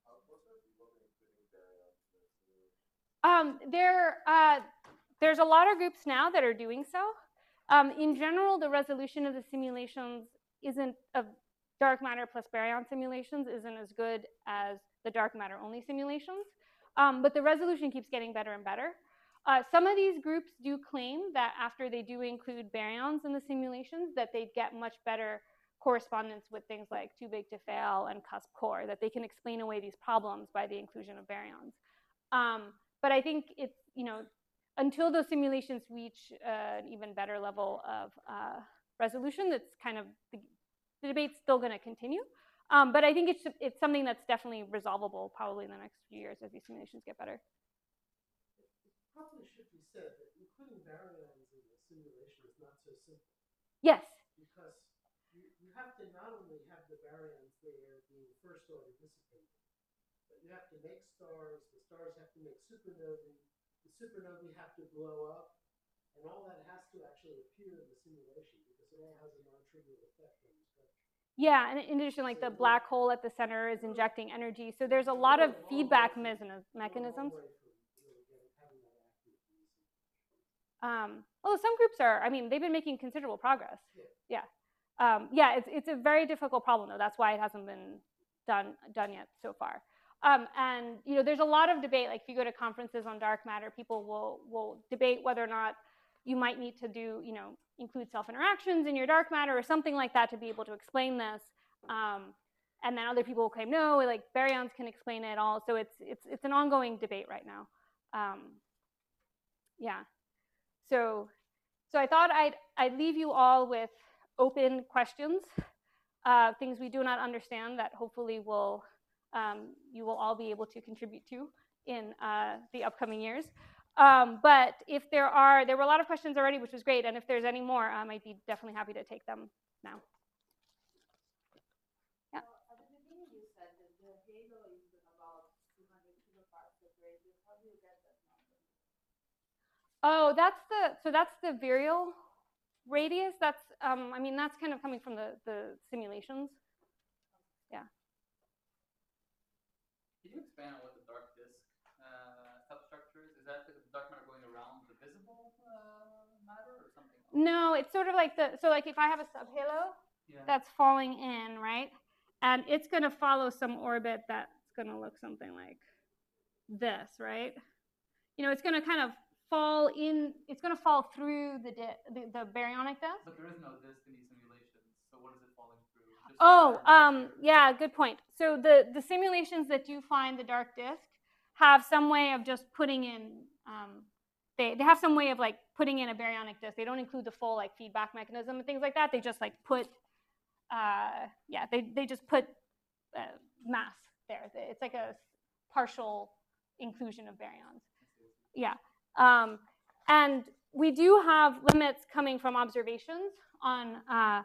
Um, there, uh, there's a lot of groups now that are doing so. Um, in general, the resolution of the simulations isn't of dark matter plus baryon simulations isn't as good as the dark matter only simulations, um, but the resolution keeps getting better and better. Uh, some of these groups do claim that after they do include baryons in the simulations, that they get much better correspondence with things like too big to fail and cusp core, that they can explain away these problems by the inclusion of baryons. Um, but I think it's, you know, until those simulations reach uh, an even better level of uh, resolution, that's kind of, the, the debate's still going to continue. Um, but I think it's, it's something that's definitely resolvable probably in the next few years as these simulations get better. It probably should be said that including baryons in the simulation is not so simple. Yes. Because you, you have to not only have the baryons there being first order dissipated, but you have to make stars, the stars have to make supernovae, the supernovae have to blow up, and all that has to actually appear in the simulation because it all has a non-trivial effect on the structure. Yeah, and in addition, like the black hole at the center is injecting energy. So there's a lot of feedback mechanisms. Um, although some groups are, I mean, they've been making considerable progress. Yeah, um, yeah, it's it's a very difficult problem though. That's why it hasn't been done done yet so far. Um, and you know, there's a lot of debate. Like if you go to conferences on dark matter, people will will debate whether or not you might need to do, you know, include self-interactions in your dark matter or something like that to be able to explain this. Um, and then other people will claim no, like baryons can explain it all. So it's it's it's an ongoing debate right now. Um, yeah. So so I thought I'd I'd leave you all with open questions, uh, things we do not understand that hopefully will um, you will all be able to contribute to in uh, the upcoming years. Um, but if there are, there were a lot of questions already, which was great. And if there's any more, um, I'd be definitely happy to take them now. Yeah. At the beginning, you said that the halo is about two hundred kiloparsecs radius. How do you get that number? Oh, that's the, so that's the virial radius. That's, um, I mean, that's kind of coming from the, the simulations. Yeah. Can you expand on what the dark disk uh, substructure is? Is that the dark matter going around the visible uh, matter or something else? No, it's sort of like the, so like if I have a subhalo yeah. that's falling in, right? And it's going to follow some orbit that's going to look something like this, right? You know, it's going to kind of fall in, it's going to fall through the, di the, the baryonic disk. But there is no disk in these simulations, so what is it falling through? Just Oh, um, yeah, good point. So the, the simulations that do find the dark disk have some way of just putting in, um, they, they have some way of like putting in a baryonic disk. They don't include the full like feedback mechanism and things like that. They just like put, uh, yeah, they, they just put uh, mass there. It's like a partial inclusion of baryons. Yeah. Um, and we do have limits coming from observations on uh,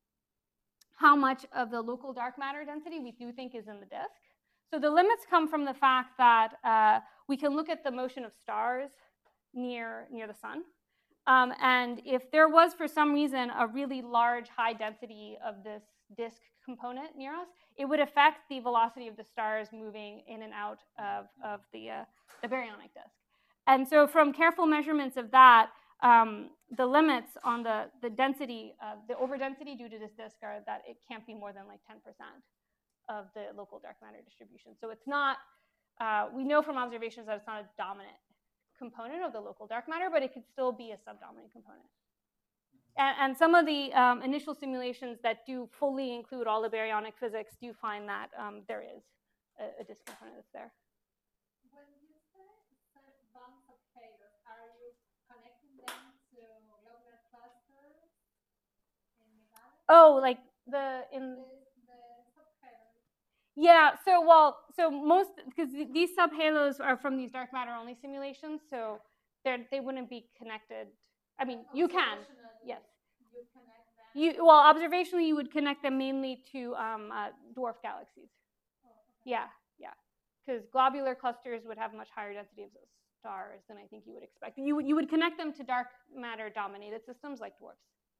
how much of the local dark matter density we do think is in the disk. So the limits come from the fact that uh, we can look at the motion of stars near, near the sun. Um, and if there was, for some reason, a really large high density of this disk component near us, it would affect the velocity of the stars moving in and out of, of the, uh, the baryonic disk. And so from careful measurements of that, um, the limits on the, the density, uh, the overdensity due to this disk are that it can't be more than like ten percent of the local dark matter distribution. So it's not, uh, we know from observations that it's not a dominant component of the local dark matter, but it could still be a subdominant component. And, and some of the um, initial simulations that do fully include all the baryonic physics do find that um, there is a, a disk component that's there. When you say set bunch of halos, are you connecting them to globular clusters in the galaxy? Oh, like the in. The, the subhalos. Yeah, so well, so most, because these subhalos are from these dark matter only simulations, so they they wouldn't be connected. I mean, you can, yes. You connect them. You well, observationally, you would connect them mainly to um, uh, dwarf galaxies. Oh, okay. Yeah, yeah, because globular clusters would have much higher density of stars than I think you would expect. You would you would connect them to dark matter dominated systems like dwarfs.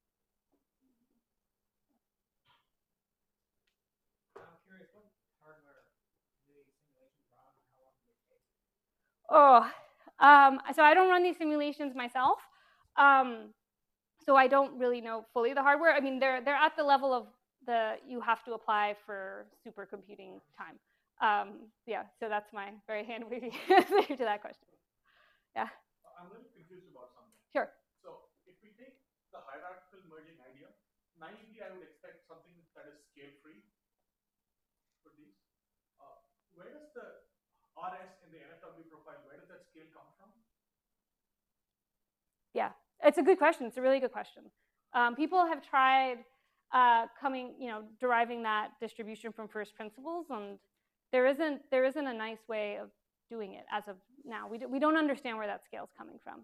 I'm curious, what hardware do these simulations run and how long do they take? Oh, um, so I don't run these simulations myself. Um, so I don't really know fully the hardware. I mean, they're they're at the level of the you have to apply for supercomputing time. Um, yeah, so that's my very hand-wavy answer to that question. Yeah. I'm a little confused about something. Sure. So if we take the hierarchical merging idea, naively I would expect something that is scale-free for these. Uh, where does the R S in the N F W profile, where does that scale come from? Yeah, it's a good question. It's a really good question. Um, people have tried uh, coming, you know, deriving that distribution from first principles, and there isn't there isn't a nice way of doing it as of now. We do, we don't understand where that scale's coming from.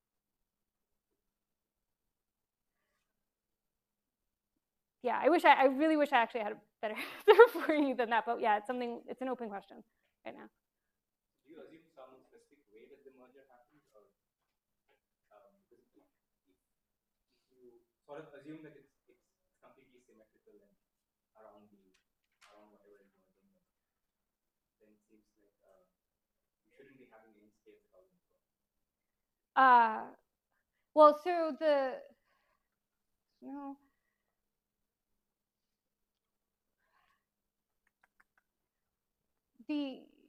Yeah, I wish I, I really wish I actually had a better answer for you than that, but yeah, it's something. It's an open question right now. Do you assume some specific way that the merger happens, or um, if, if you sort of assume that it's it's completely symmetrical and around the around whatever is merging, then it seems like uh, you shouldn't be having any scales at all. Uh, well, so the no. The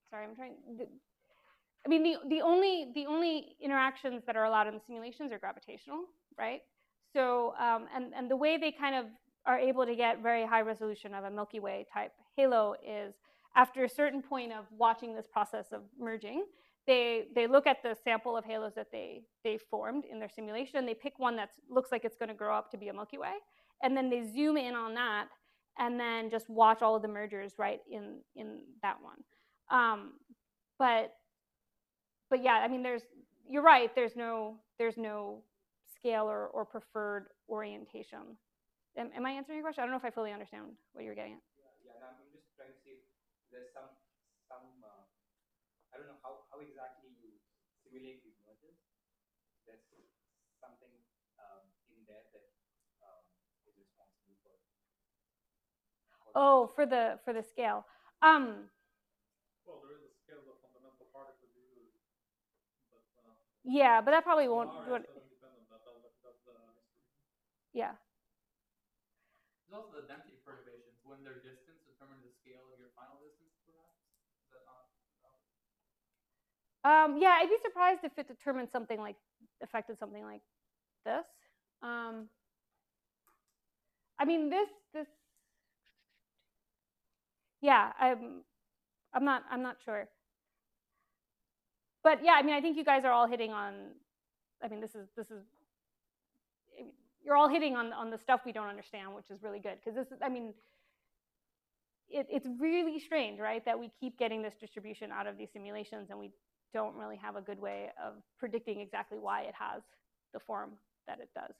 sorry, I'm trying. The, I mean, the the only the only interactions that are allowed in the simulations are gravitational, right? So, um, and and the way they kind of are able to get very high resolution of a Milky Way type halo is after a certain point of watching this process of merging, they they look at the sample of halos that they they formed in their simulation. They pick one that looks like it's going to grow up to be a Milky Way, and then they zoom in on that, and then just watch all of the mergers right in in that one. Um, but but yeah, I mean, there's you're right. There's no there's no scale or, or preferred orientation. Am, am I answering your question? I don't know if I fully understand what you're getting at. Yeah, yeah. No, I'm just trying to see if there's some some. Uh, I don't know how, how exactly you simulate these mergers. There's something um, in there that um, is responsible for. for oh, for the for the scale. Um, Well, there is a scale of fundamental particles usually, but uh, yeah, but that probably won't. R S won't doesn't depend on that. That's, that's the history. yeah. There's also the density perturbations. When their distance determine the scale of your final distance, perhaps? Is that not? Um, yeah, I'd be surprised if it determined something like affected something like this. Um, I mean, this this. Yeah, I'm. I'm not. I'm not sure. But yeah, I mean, I think you guys are all hitting on. I mean, this is this is. You're all hitting on on the stuff we don't understand, which is really good because this is. I mean, it, it's really strange, right, that we keep getting this distribution out of these simulations, and we don't really have a good way of predicting exactly why it has the form that it does.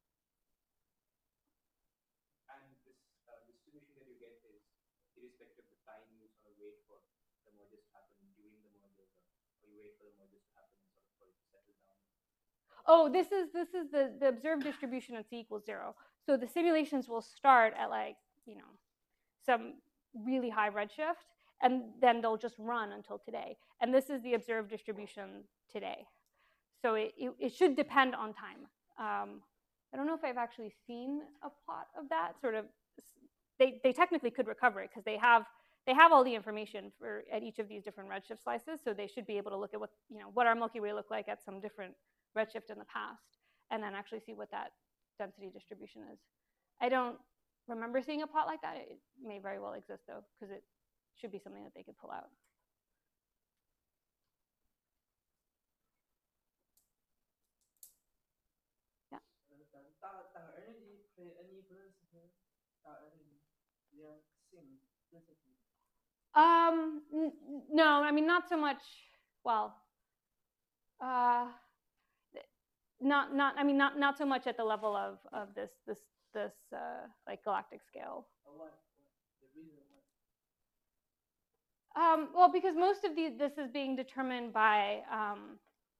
And this uh, distribution that you get is irrespective of the time you sort of wait for the mergers to happen during the mergers, or, or you wait for the mergers to happen and sort of for it to settle down. Oh, this is this is the the observed distribution at c equals zero. So the simulations will start at like you know some really high redshift, and then they'll just run until today. And this is the observed distribution today. So it, it, it should depend on time. Um, I don't know if I've actually seen a plot of that. Sort of, they, they technically could recover it because they have they have all the information for at each of these different redshift slices. So they should be able to look at what you know what our Milky Way looked like at some different redshift in the past, and then actually see what that density distribution is. I don't remember seeing a plot like that. It may very well exist though, because it should be something that they could pull out. Yeah. Dark energy play any influence here? Dark energy, their sim density. Um, n no, I mean not so much. Well, uh, not not. I mean not not so much at the level of of this this this uh, like galactic scale. Or what? The reason why? Um, well, because most of the, this is being determined by, um,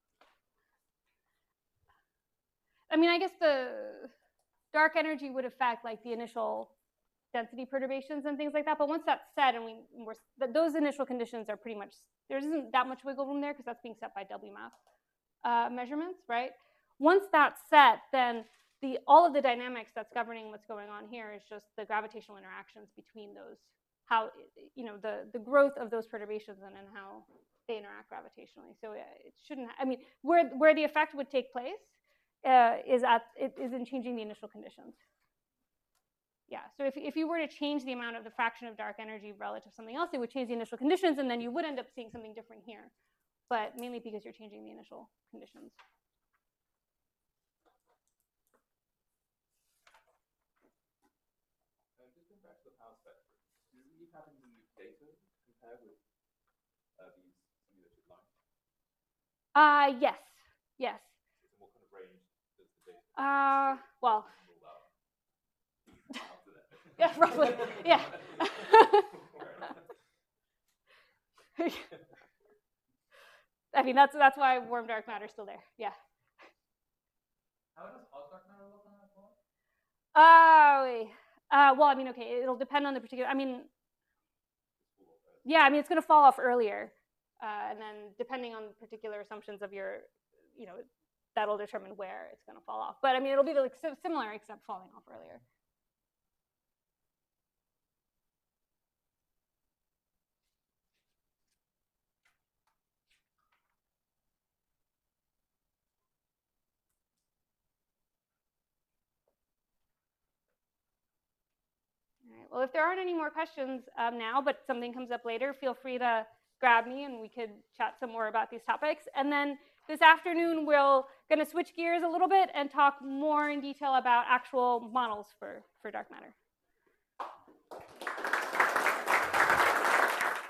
I mean, I guess the dark energy would affect like the initial density perturbations and things like that. But once that's set, and we we're, those initial conditions are pretty much, there isn't that much wiggle room there because that's being set by W map uh, measurements, right? Once that's set, then the all of the dynamics that's governing what's going on here is just the gravitational interactions between those. How, you know, the, the growth of those perturbations and, and how they interact gravitationally. So it shouldn't, I mean, where, where the effect would take place uh, is, at, it is in changing the initial conditions. Yeah, so if, if you were to change the amount of the fraction of dark energy relative to something else, it would change the initial conditions, and then you would end up seeing something different here, but mainly because you're changing the initial conditions. Uh, just going back to the power spectrum. Do you have any data to compare with uh, these simulated lines? Uh, yes, yes. So what kind of range does the data? Uh, well, After that. yeah, roughly, yeah. I mean, that's that's why warm dark matter is still there. Yeah. How does hot dark matter look on that plot? Uh, wait. Uh, well, I mean, okay, it'll depend on the particular. I mean, yeah, I mean, it's going to fall off earlier, uh, and then depending on particular assumptions of your, you know, that'll determine where it's going to fall off. But I mean, it'll be like similar except falling off earlier. Well, if there aren't any more questions um, now, but something comes up later, feel free to grab me and we could chat some more about these topics. And then this afternoon, we're going to switch gears a little bit and talk more in detail about actual models for, for dark matter.